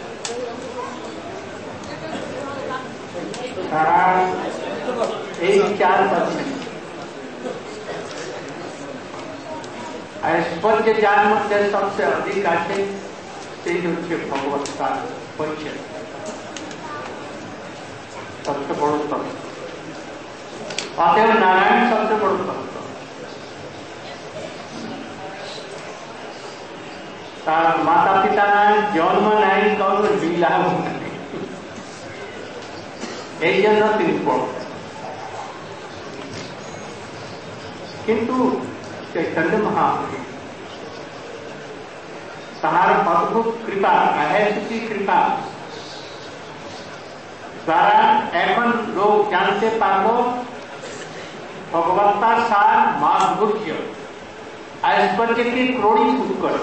তারা এই চার পাচ্ছেন। ऐश्वर्य যার মধ্যে সবচেয়ে অধিক আছে সেই হচ্ছে ভগবত পরিচয়, সবচেয়ে বড় তত্ত্ব। অতএব নারায়ণ সবচেয়ে বড় তত্ত্ব। তার মাতা পিতা নাই, জন্ম নাই, কারো লীলা নেই, এই জন্য তিনি বড়। কিন্তু চৈতন্য মহাপ্রভু তাহার অদ্ভুত কৃপা, অহেতুকী কৃপা দ্বারা এখন লোক জানতে পারব ভগবত্তার সার মাধুর্য, ऐश्वर्य की क्रोड़ीभूत कर,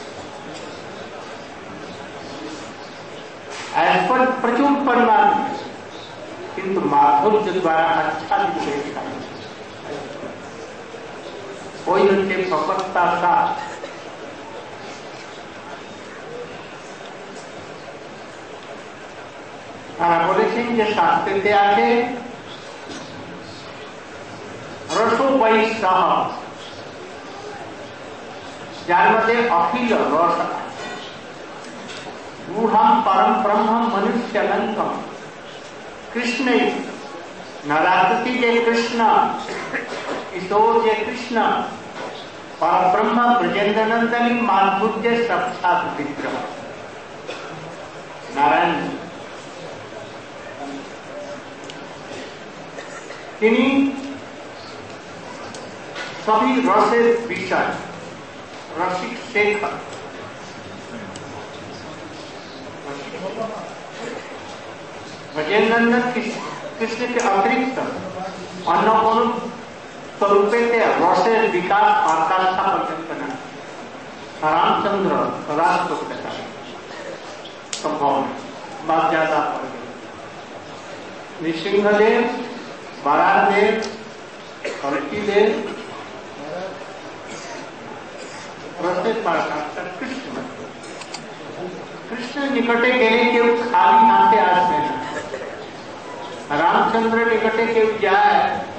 ऐश्वर्य प्रचुर परिमाण में, किंतु माधुर्य द्वारा आच्छादित देखा ওই হচ্ছে ভগবত্তার সার। তারা বলেছেন যে শাস্ত্রেতে আছে वै सह যার মধ্যে অখিল রস गूढ़म परम ब्रह्म मनुष्यलंकम कृष्ण नराकृति जय कृष्ण ईशोर जय कृष्ण पर ब्रह्म ब्रजेंद्र नंदनी माधुर्य साक्षात विग्रह नारायण তিনি सभी रसेर विषय रसिक शेखर ब्रजेंद्रनंदन कृष्ण के अतिरिक्त अन्य कोन स्वरूपे रसेर विकास आकाशा पर्यंत न रामचंद्र राष्ट्रपति संभव मर्यादा नृसिंहदेव बराहदेव कल्किदेव रसेर कृष्ण कृष्ण निकटे गेले केव खाली हाथे आसबे ना रामचंद्र निकटे केव जाए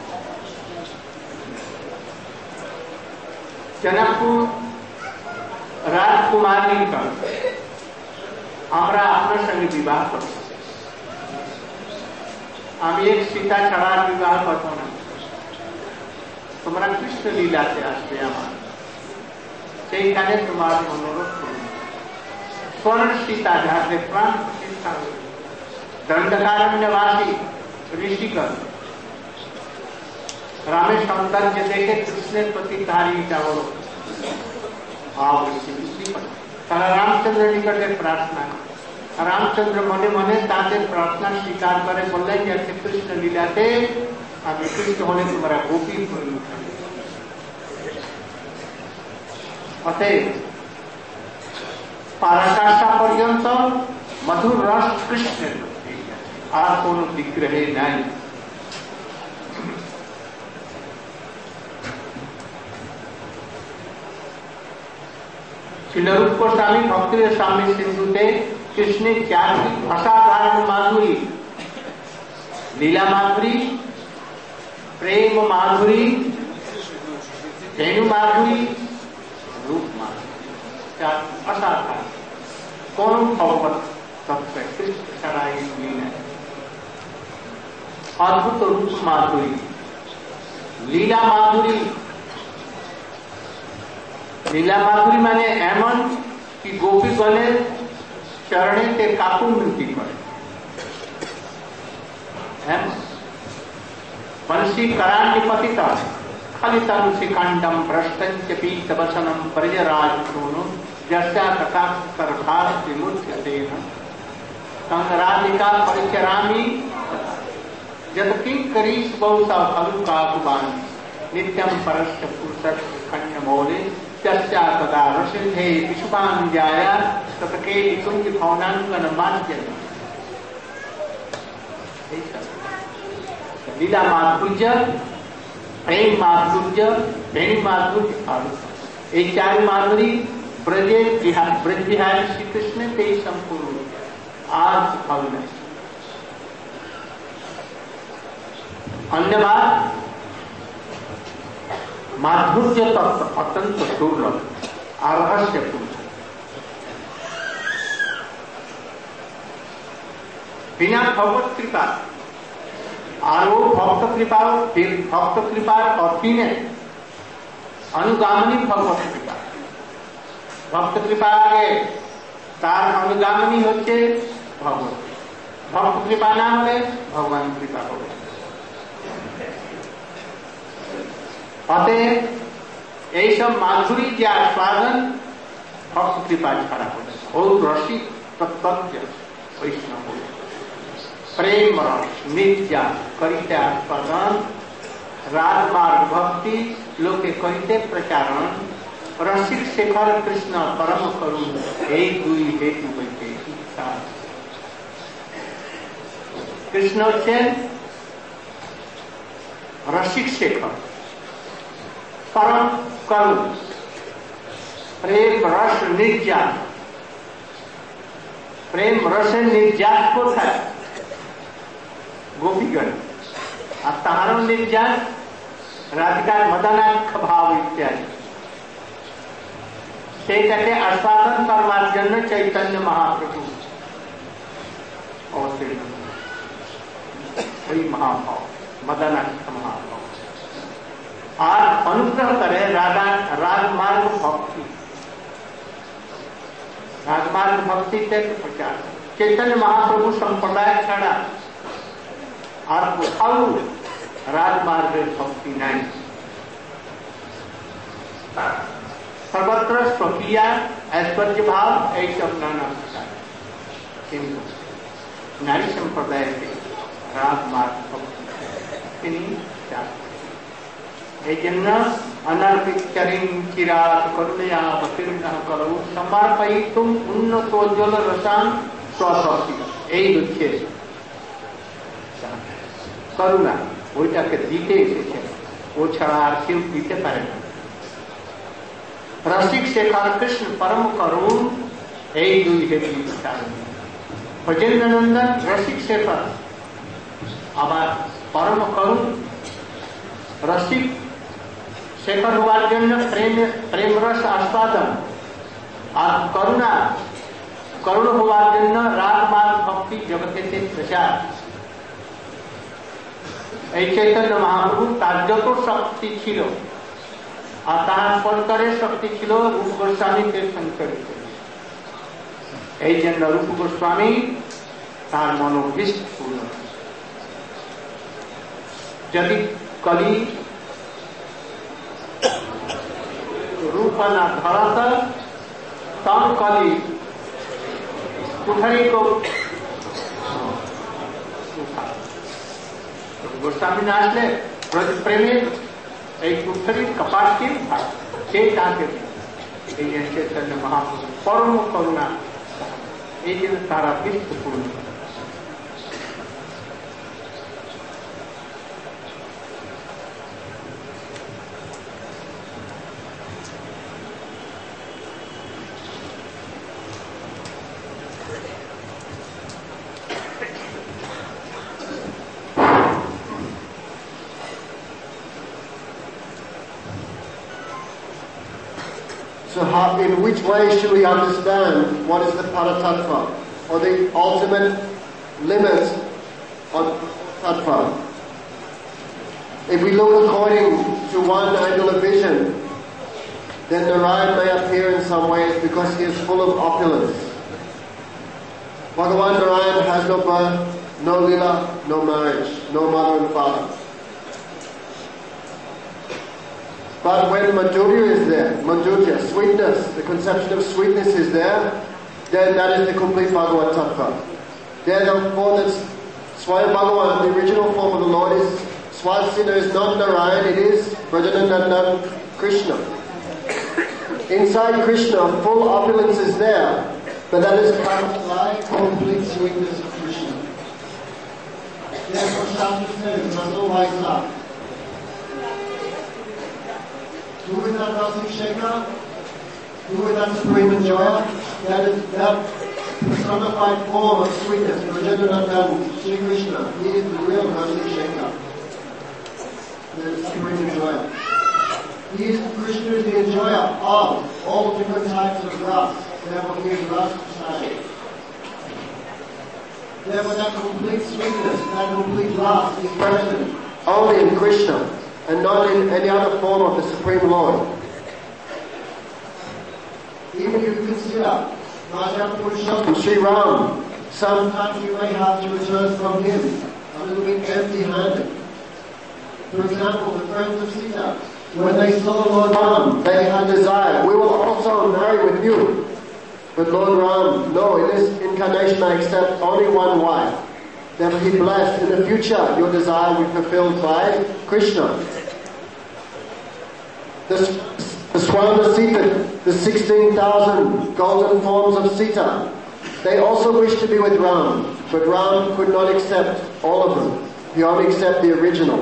जनकपुर राजकुमारी का আমরা আপনার সঙ্গে বিবাহ করব আমি এক সীতা ছাড়া বিবাহ করব না তোমরা কৃষ্ণ লীলাতে আসবে আমার সেইখানে তোমার অনুরোধ করব स्वर्ण सीता जहां से प्राण प्रतिष्ठा हुई दंडकारण्यवासी ऋषिकर रामे सौंदर्य देखे कृष्ण प्रति धारी तारा रामचंद्र निकटे प्रार्थना रामचंद्र मने मने ताते प्रार्थना स्वीकार करे बोलें जैसे कृष्ण लीलाते आगे कृष्ण होने तुम्हारा गोपी अतएव पराकाष्ठा पर्यंत मधुर रस कृष्ण আর কোন বিগ্রহে নাই श्री रूप गोस्वामी भक्ति स्वामी सिंधुते कृष्ण क्या असाधारण माधुरी लीला माधुरी प्रेम माधुरी वेणु माधुरी रूप माधुरी क्या असाधारण कौन भगवत तत्व कृष्ण छड़ाई लीला अद्भुत रूप माधुरी लीला माधुरी लीला माधुरी माने एमन कि गोपी गले चरणे ते कापुन्नति करे वंशी करान्निपतिता खलितं शिखंडम भ्रष्टंच पीतवसनं परिजराज क्रोनो जस्या कथा करभास विमुच्यतेन कंगराधिका परिचरामि जदकि करीस बहुसा फलुका कुबान नित्यं परस्य पुरुषः खण्ड मौले तस्या तदा रसिन्धे विशुभानुजाया ततके कुंज भवनांगन माध्यम लीला माधुर्य प्रेम माधुर्य वेणु माधुर्य ये चार माधुरी ब्रज बिहारी श्री कृष्ण ते संपूर्ण आज भवन अन्य बात माधुर्य तत्व अत्यंत दुर्लभ रहस्यपूर्ण बिना भगवत कृपा और वो भक्त कृपार अधीने अनुगामिनी भगवत कृपा भक्त कृपा आगे तार अनुगामिनी होच्छे भगवत भक्त कृपा ना होले भगवान कृपा होले अतएव এই সব মাধুরী যে আস্বাদন ভক্ত কৃপা ছাড়া হবে बहुत रसिक तत्व वैष्णव प्रेम रस नित्या करिते आस्वादन राजमार्ग भक्ति लोके करिते प्रचारण रसिक शेखर कृष्ण परम करुण এই দুই হেতু হইতে ইচ্ছা কৃষ্ণ হচ্ছেন रसिक शेखर परम करुण प्रेम रस निर्जात प्रेम रस निर्जात कोথায় गोपीगण আর তাহারও निर्जात রাধিকার মদনাক্ষ ভাব ইত্যাদি, সেইটাকে আস্বাদন করবার জন্য চৈতন্য মহাপ্রভু অবতীর্ণ, ওই মহাভাব মদনাক্ষ মহাভাব, আর অনুগ্রহ করে রাজমার্গ ভক্তি, রাজমার্গ ভক্তিতে প্রচার। চৈতন্য মহাপ্রভু সম্প্রদায় ছাড়া আর কোথাও রাজমার্গের ভক্তি নাই। সর্বত্র স্বকীয়া ঐশ্বর্য ভাব এইসব নানা প্রকার, কিন্তু নারী সম্প্রদায়কে রাজমার্গ ভক্তি তিনি চান। এই জন্য অনর্পিতরিং চিরাত করুণয়া অবতীর্ণ করো সমর্পয়িতুম উন্নতোজ্জ্বল রসান স্বশক্তি। এই হচ্ছে করুণা, ওইটাকে দিতে এসেছে, ও ছাড়া আর কেউ দিতে পারে না। রসিক শেখর কৃষ্ণ পরম করুণ, এই দুই হেতু কারণ। ব্রজেন্দ্রনন্দন রসিক শেখর, আবার পরম করুণ। রসিক শেখর হওয়ার জন্য প্রেম রস আস্বাদন, আর করুণ হওয়ার জন্য রাগমার্গ ভক্তি জগতেতে প্রচার। এই চৈতন্য মহাপ্রভু তার যত শক্তি ছিল, আর তার সরকারের শক্তি ছিল রূপ গোস্বামীকে সংচরিত। এই জন্য রূপ গোস্বামী তার মনোভীষ্ট পূর্ণ। যদি কলি रूप न धरातल तम कली कुठरी को गोस्वामी ने আসলে ব্রজ প্রেমের এই কুঠরির কপাটকে সেই তাকে এই চৈতন্য মহাপ্রভু পরম করুণা, এই জন্য তারা বিশ্বপূর্ণ। So in which way should we understand what is the Paratattva, or the ultimate limit of Tattva? If we look according to one angle of vision, then Narayan may appear in some ways because he is full of opulence. Bhagavan Narayan has no birth, no lila, no marriage, no mother and father. But when Madhurya is there, Madhurya, sweetness, the conception of sweetness is there, then that is the complete Bhagavad Tattva. Therefore, that Swayam Bhagavan, the original form of the Lord, is Swastina, is not Narayan, it is Brajanandandan Krishna. Inside Krishna, full opulence is there, but that is like complete sweetness of Krishna. Therefore, Shastra says, Naso Vaisa. Do with that Rasik Shekhar, do with that supreme enjoyer, that is that personified form of sweetness, Brajanandan Shri Krishna. He is the real Rasik Shekhar, the supreme enjoyer. He is, Krishna is the enjoyer of all different types of ras. Therefore he is Ras Prasad. Therefore that complete sweetness, that complete ras is present only in Krishna, and not in any other form of the Supreme Lord. Even if you consider Raja Purushottam, Sri Ram, sometimes you may have to return from him a little bit empty-handed. For example, the friends of Sita, when they saw Lord Ram, they had desire, we will also marry with you. But Lord Ram, no, in this incarnation I accept only one wife. Therefore he blessed, in the future your desire will be fulfilled by Krishna. The Swarna Sita, the 16,000 golden forms of Sita, they also wished to be with Ram, but Ram could not accept all of them. He only accepted the original.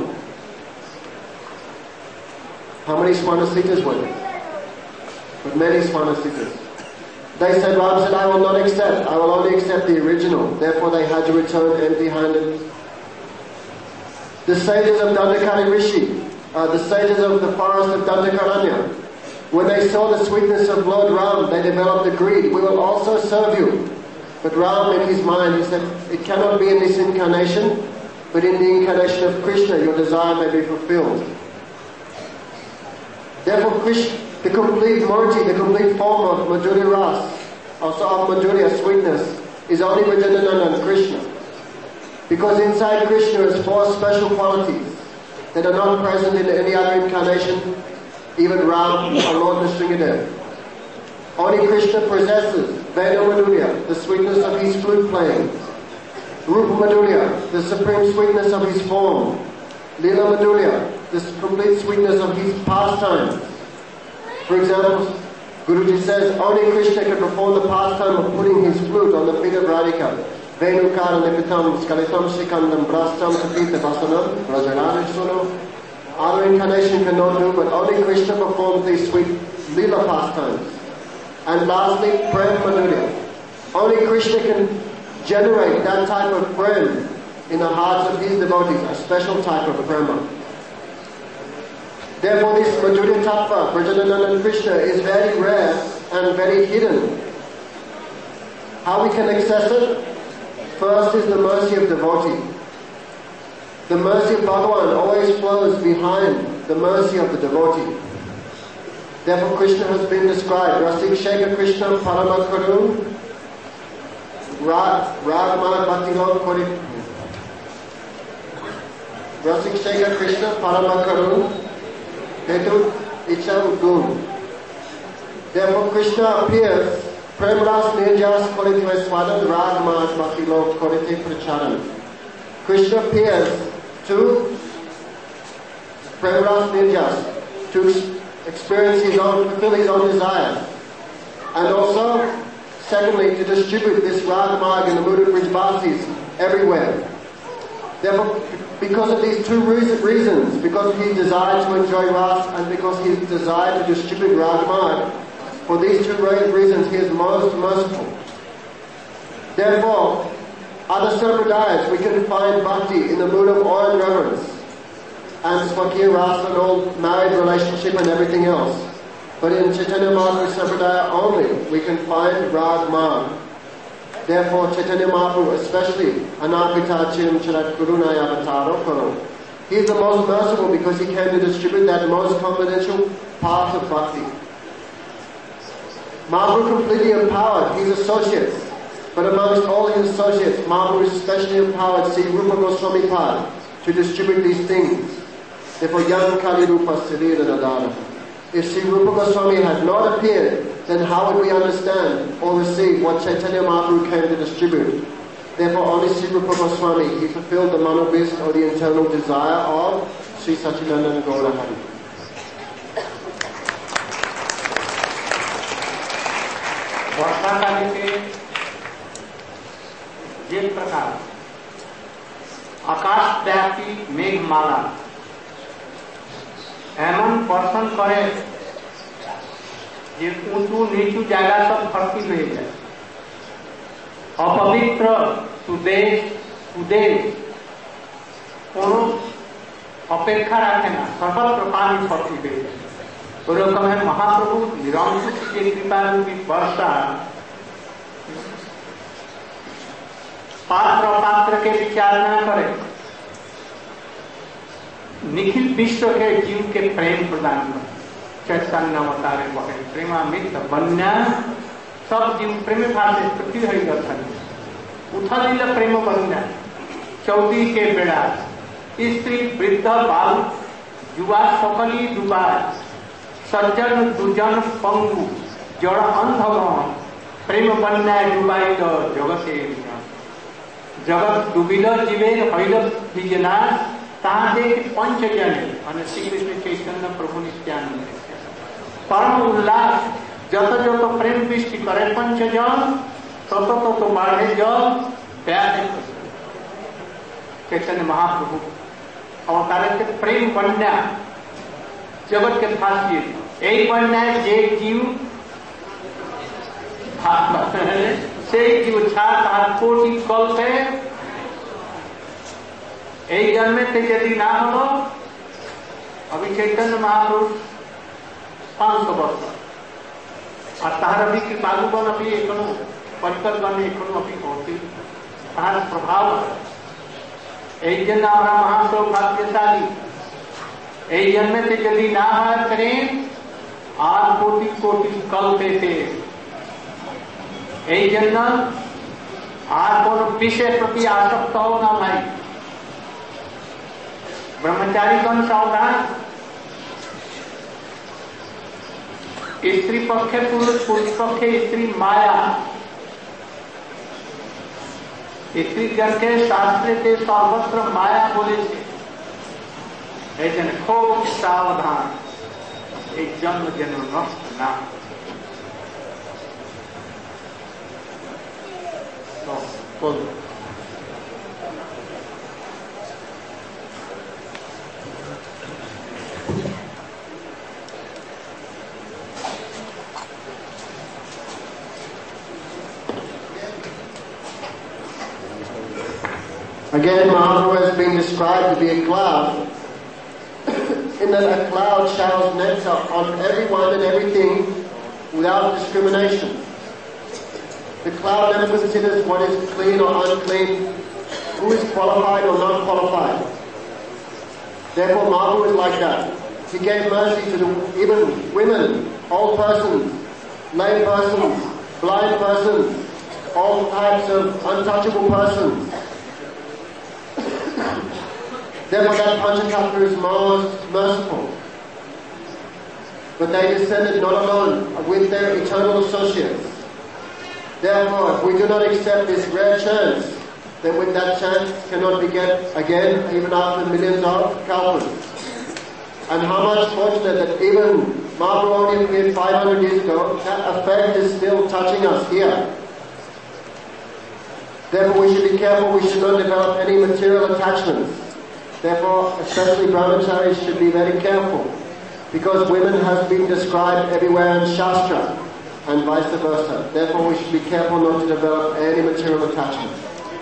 How many Swarna Sitas were there? But many Swarna Sitas. They said, Ram said, I will not accept, I will only accept the original. Therefore they had to return empty-handed. The sages of Dandakari Rishi, the sages of the forest of Dandakaranya. When they saw the sweetness of Lord Ram, they developed the greed, we will also serve you. But Ram, in his mind, he said, it cannot be in this incarnation, but in the incarnation of Krishna, your desire may be fulfilled. Therefore, Krishna, the complete Murti, the complete form of Madhurya Ras, also of Madhurya sweetness, is only Brajanananda and Krishna. Because inside Krishna is 4 special qualities that are not present in any other incarnation, even Ram or Lord Nrsimhadev. Only Krishna possesses Veda Madhurya, the sweetness of his flute playing, Rupa Madhurya, the supreme sweetness of his form, Leela Madhurya, the complete sweetness of his pastimes. For example, Guruji says only Krishna can perform the pastime of putting his flute on the feet of Radhika. Venukara Nipitam Skalitam Sikandam Brastam Kapita Vasanam Rajarani Suno. Other incarnation cannot do, but only Krishna performs these sweet Leela pastimes. And lastly, Prem Madhurya. Only Krishna can generate that type of prem in the hearts of his devotees, a special type of prema. Therefore, this Madhurya Tattva, Brajanananda and Krishna, is very rare and very hidden. How we can access it? First is the mercy of devotee. The mercy of Bhagavan always flows behind the mercy of the devotee. Therefore, Krishna has been described, Rasik Shekha Krishna Parama Karun, Ragma Bhaktivam Kori. Rasik Shekha Krishna Parama Karun, Hetu Icha Gun. Therefore, Krishna appears, Premras Nirjas Koritve Swadam Ragma Bhaktilok Korite Pracharan. Krishna appears to Premras Nirjas, to experience his own, fulfill his own desires. And also, secondly, to distribute this Radha Marg and the Buddha Brijvasis everywhere. Therefore, because of these 2 reasons, because of his desire to enjoy Ras and because of his desire to distribute Radha Marg, for these 2 reasons he is most merciful. Therefore, other sampradayas, we can find bhakti in the mood of awe and reverence, and Swakir Rasa and all married relationship and everything else. But in Chaitanya Mahaprabhu Sampradaya only, we can find Rag Marg. Therefore, Chaitanya Mahaprabhu, especially Anapita Chim Charat Kurunaya Avataro Karo, he is the most merciful because he came to distribute that most confidential part of bhakti. Mahaprabhu completely empowered his associates, but amongst all his associates, Mahaprabhu especially empowered Sri Rupa Goswami Pad to distribute these things. Therefore, Yam Kali Rupa Sirira Dadara. If Sri Rupa Goswami had not appeared, then how would we understand or receive what Chaitanya Mahaprabhu came to distribute? Therefore, only Sri Rupa Goswami, he fulfilled the manobist or the internal desire of Sri Satchidananda Gaura Hari. वर्षाकाल जे प्रकार आकाश व्यापी मेघमाला एमन बर्षण करे जे ऊंचू नीचू जगह सब भर्ती हो जाए अपवित्र सुदेश सुदेश कोनो अपेक्षा रखे ना सर्वत्र पानी भर्ती हो जाए तो रकम है महाप्रभु निरंकुश की कृपा रूपी वर्षा पात्र पात्र के विचार न करे निखिल विश्व के जीव के प्रेम प्रदान कर चैतन्य अवतारे बहे प्रेमामित बन्या सब जीव प्रेम भाषे पृथ्वी हरि दर्शन उथलिल प्रेम बन्या चौदी के बेड़ा स्त्री वृद्ध बाल युवा सकली डुबा सज्जन दुर्जन पंगु जड़ अंधगण प्रेम बन्या डुबाई जगते जगत डूबिल जीवे हईल बीजनाश ताहा देख पंचजने અને શ્રી કૃષ્ણ ચૈતન્ય પ્રભુ નિત્યાનંદ પરમ ઉલ્લાસ जत जत प्रेम वृष्टि करे पंचजन तत तत बाढ़े जल प्यारे चैतन्य महाप्रभु अवतारे के प्रेम बन्या जगत के फांसी यही बन्या जे जीव से जीव छात्र कोटि कल्पे এই জন্মে यदि ना हो अभी चैतन्य महापुरुष 500 वर्ष और तार अभी कृपालुगण अभी एखनो परिकरगण एखनो अभी होती तार प्रभाव यही जन हमारा महासौभाग्यशाली यही जन्म से यदि ना करें आज कोटि कोटि कल देते यही जन्म आज को विषय प्रति आसक्त हो ना भाई ब्रह्मचारी कौन सावधान स्त्री पक्षे पुरुष पक्षे स्त्री माया स्त्री जन के शास्त्र के सर्वत्र माया बोले ऐसे खूब सावधान एक जन्म जन्म नष्ट ना तो Again, Mahaprabhu has been described to be a cloud, in that a cloud showers nectar on everyone and everything without discrimination. The cloud never considers what is clean or unclean, who is qualified or not qualified. Therefore, Mahaprabhu is like that. He gave mercy to even women, old persons, lame persons, blind persons, all types of untouchable persons. Therefore, that Panchatattva is most merciful. But they descended not alone, with their eternal associates. Therefore, if we do not accept this rare chance, then with that chance cannot beget again, even after millions of kalpas. And how much fortunate that even Mahaprabhu only appeared 500 years ago, that effect is still touching us here. Therefore, we should be careful, we should not develop any material attachments. Therefore, especially brahmacharis should be very careful, because women have been described everywhere in Shastra, and vice versa. Therefore, we should be careful not to develop any material attachment.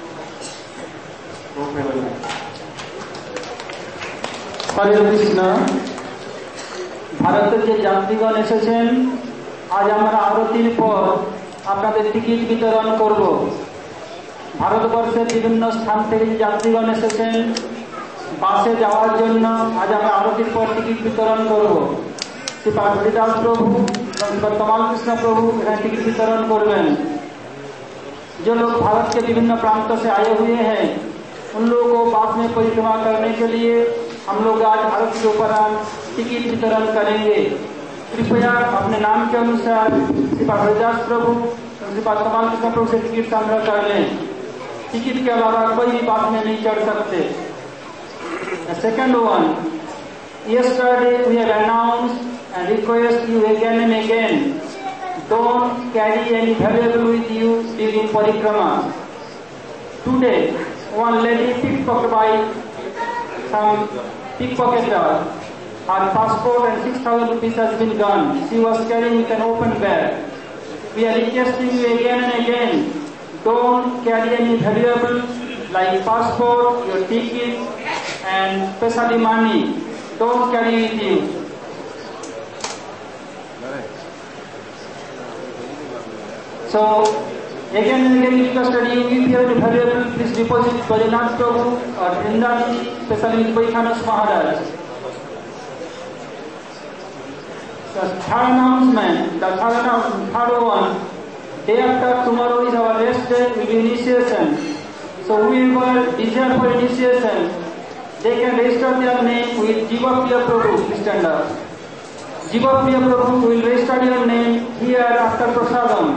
Hare Krishna. ভারতের যে যাত্রীগণ এসেছেন আজ আমরা আরতির পর আপনাদের ticket বিতরণ করব। ভারতবর্ষের বিভিন্ন স্থান থেকে যে যাত্রীগণ এসেছেন বাসে যাওয়ার জন্য আজ আমরা আরতির পর টিকিট বিতরণ করব। श्रीपाद हरिदास प्रभु और कमाल कृष्ण प्रभु यहाँ टिकट वितरण करवें। जो लोग भारत के विभिन्न प्रांतों से आए हुए हैं उन लोगों को पास में परिक्रमा करने के लिए हम लोग आज भारत के उपरांत टिकट वितरण करेंगे। कृपया अपने नाम के अनुसार श्रीपाद हरिदास प्रभु और श्रीपाद कमाल कृष्ण प्रभु से टिकट संग्रह कर लें। टिकट के अलावा कोई भी बात में नहीं चढ़ सकते। The second one, yesterday we have announced and request you again and again, don't carry any valuable with you during parikrama. Today, one lady pickpocketed by some pickpocketer. Her passport and 6,000 rupees has been gone. She was carrying with an open bag. We are requesting you again and again, don't carry any valuable like passport, your ticket, and especially money. Don't carry with you. So, again and again requested you, if you have any valuable, please deposit Bajanath Prabhu or Vrindaji, especially with Vaikhanas Maharaj. The third announcement, third one, day after tomorrow is our rest day, will be initiation. So whoever desire for initiation, they can register their name with Jiva Priya Prabhu. Please stand up. Jiva Priya Prabhu will register your name here after Prasadam.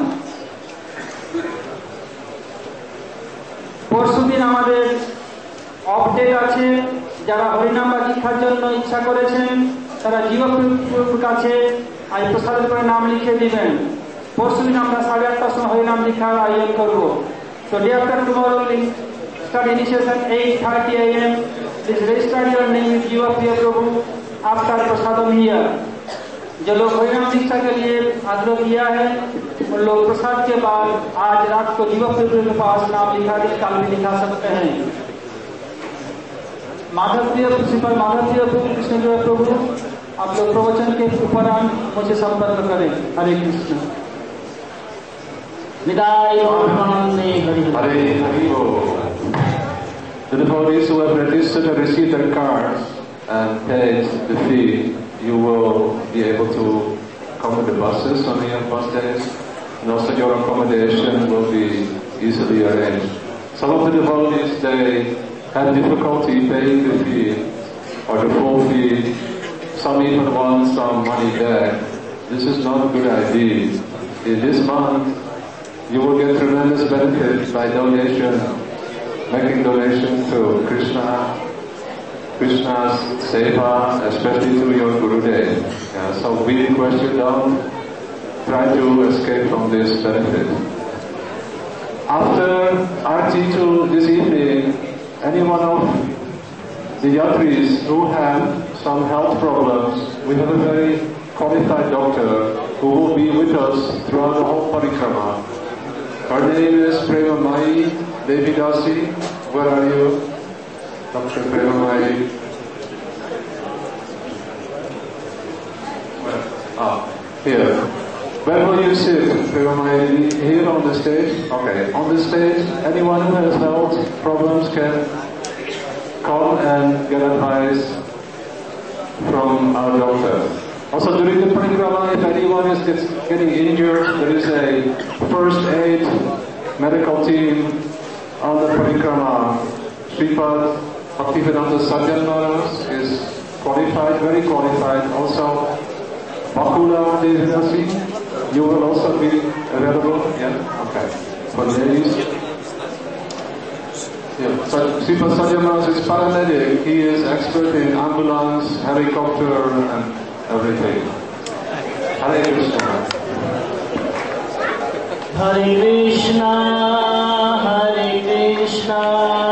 পরশুদিন আমাদের update আছে। যারা হরিনাম বা দীক্ষার জন্য ইচ্ছা করেছেন তারা জীব প্রভুর কাছে আজ প্রসাদের করে নাম লিখে দিবেন। পরশুদিন আমরা 8:30টার সময় হরিনাম দীক্ষার আয়োজন করব। So day after tomorrow will start initiation 8:30 a.m. Please register your name with Jiva Priya Prabhu after Prasadam here. जो लोग हरिनाम दीक्षा के लिए आग्रह किया है उन लोग प्रसाद के बाद आज रात को जीवा प्रभु के पास नाम लिखा के कल भी लिखा सकते हैं। माधव प्रिय प्रिंसिपल माधव प्रिय कृष्ण प्रभु आप लोग प्रवचन के उपरांत मुझे संपर्क करें। हरे Krishna. Nitai गौरानंदे Hari Hare Hare. The devotees who have registered and received their cards and paid the fee, you will be able to come with the buses on the bus days, and also your accommodation will be easily arranged. Some of the devotees, they had difficulty paying the fee or the full fee. Some even want some money back. This is not a good idea. In this month, you will get tremendous benefit by donation, making donation to Krishna's seva, especially to your Gurudev. So we request you don't try to escape from this benefit. After Aarti this evening, any one of the yatris who have some health problems, we have a very qualified doctor who will be with us throughout the whole parikrama. Her name is Premamai Devi Dasi. Where are you, Dr. Premamai? Here. Where will you sit, Premamai? Here on the stage? Okay. On the stage, anyone who has health problems can come and get advice from our doctor. Also during the parikrama, if anyone is getting injured, there is a first aid medical team on the parikrama. Sripad Bhaktivedanta Sajjan Maharaj is qualified, very qualified. Also, Bakula Devidasi, you will also be available. Yeah, okay. For ladies. Yeah. Sripad Sajjan Maharaj is paramedic. He is expert in ambulance, helicopter, and everything. Hare Krishna. Hare Krishna, Hare Krishna.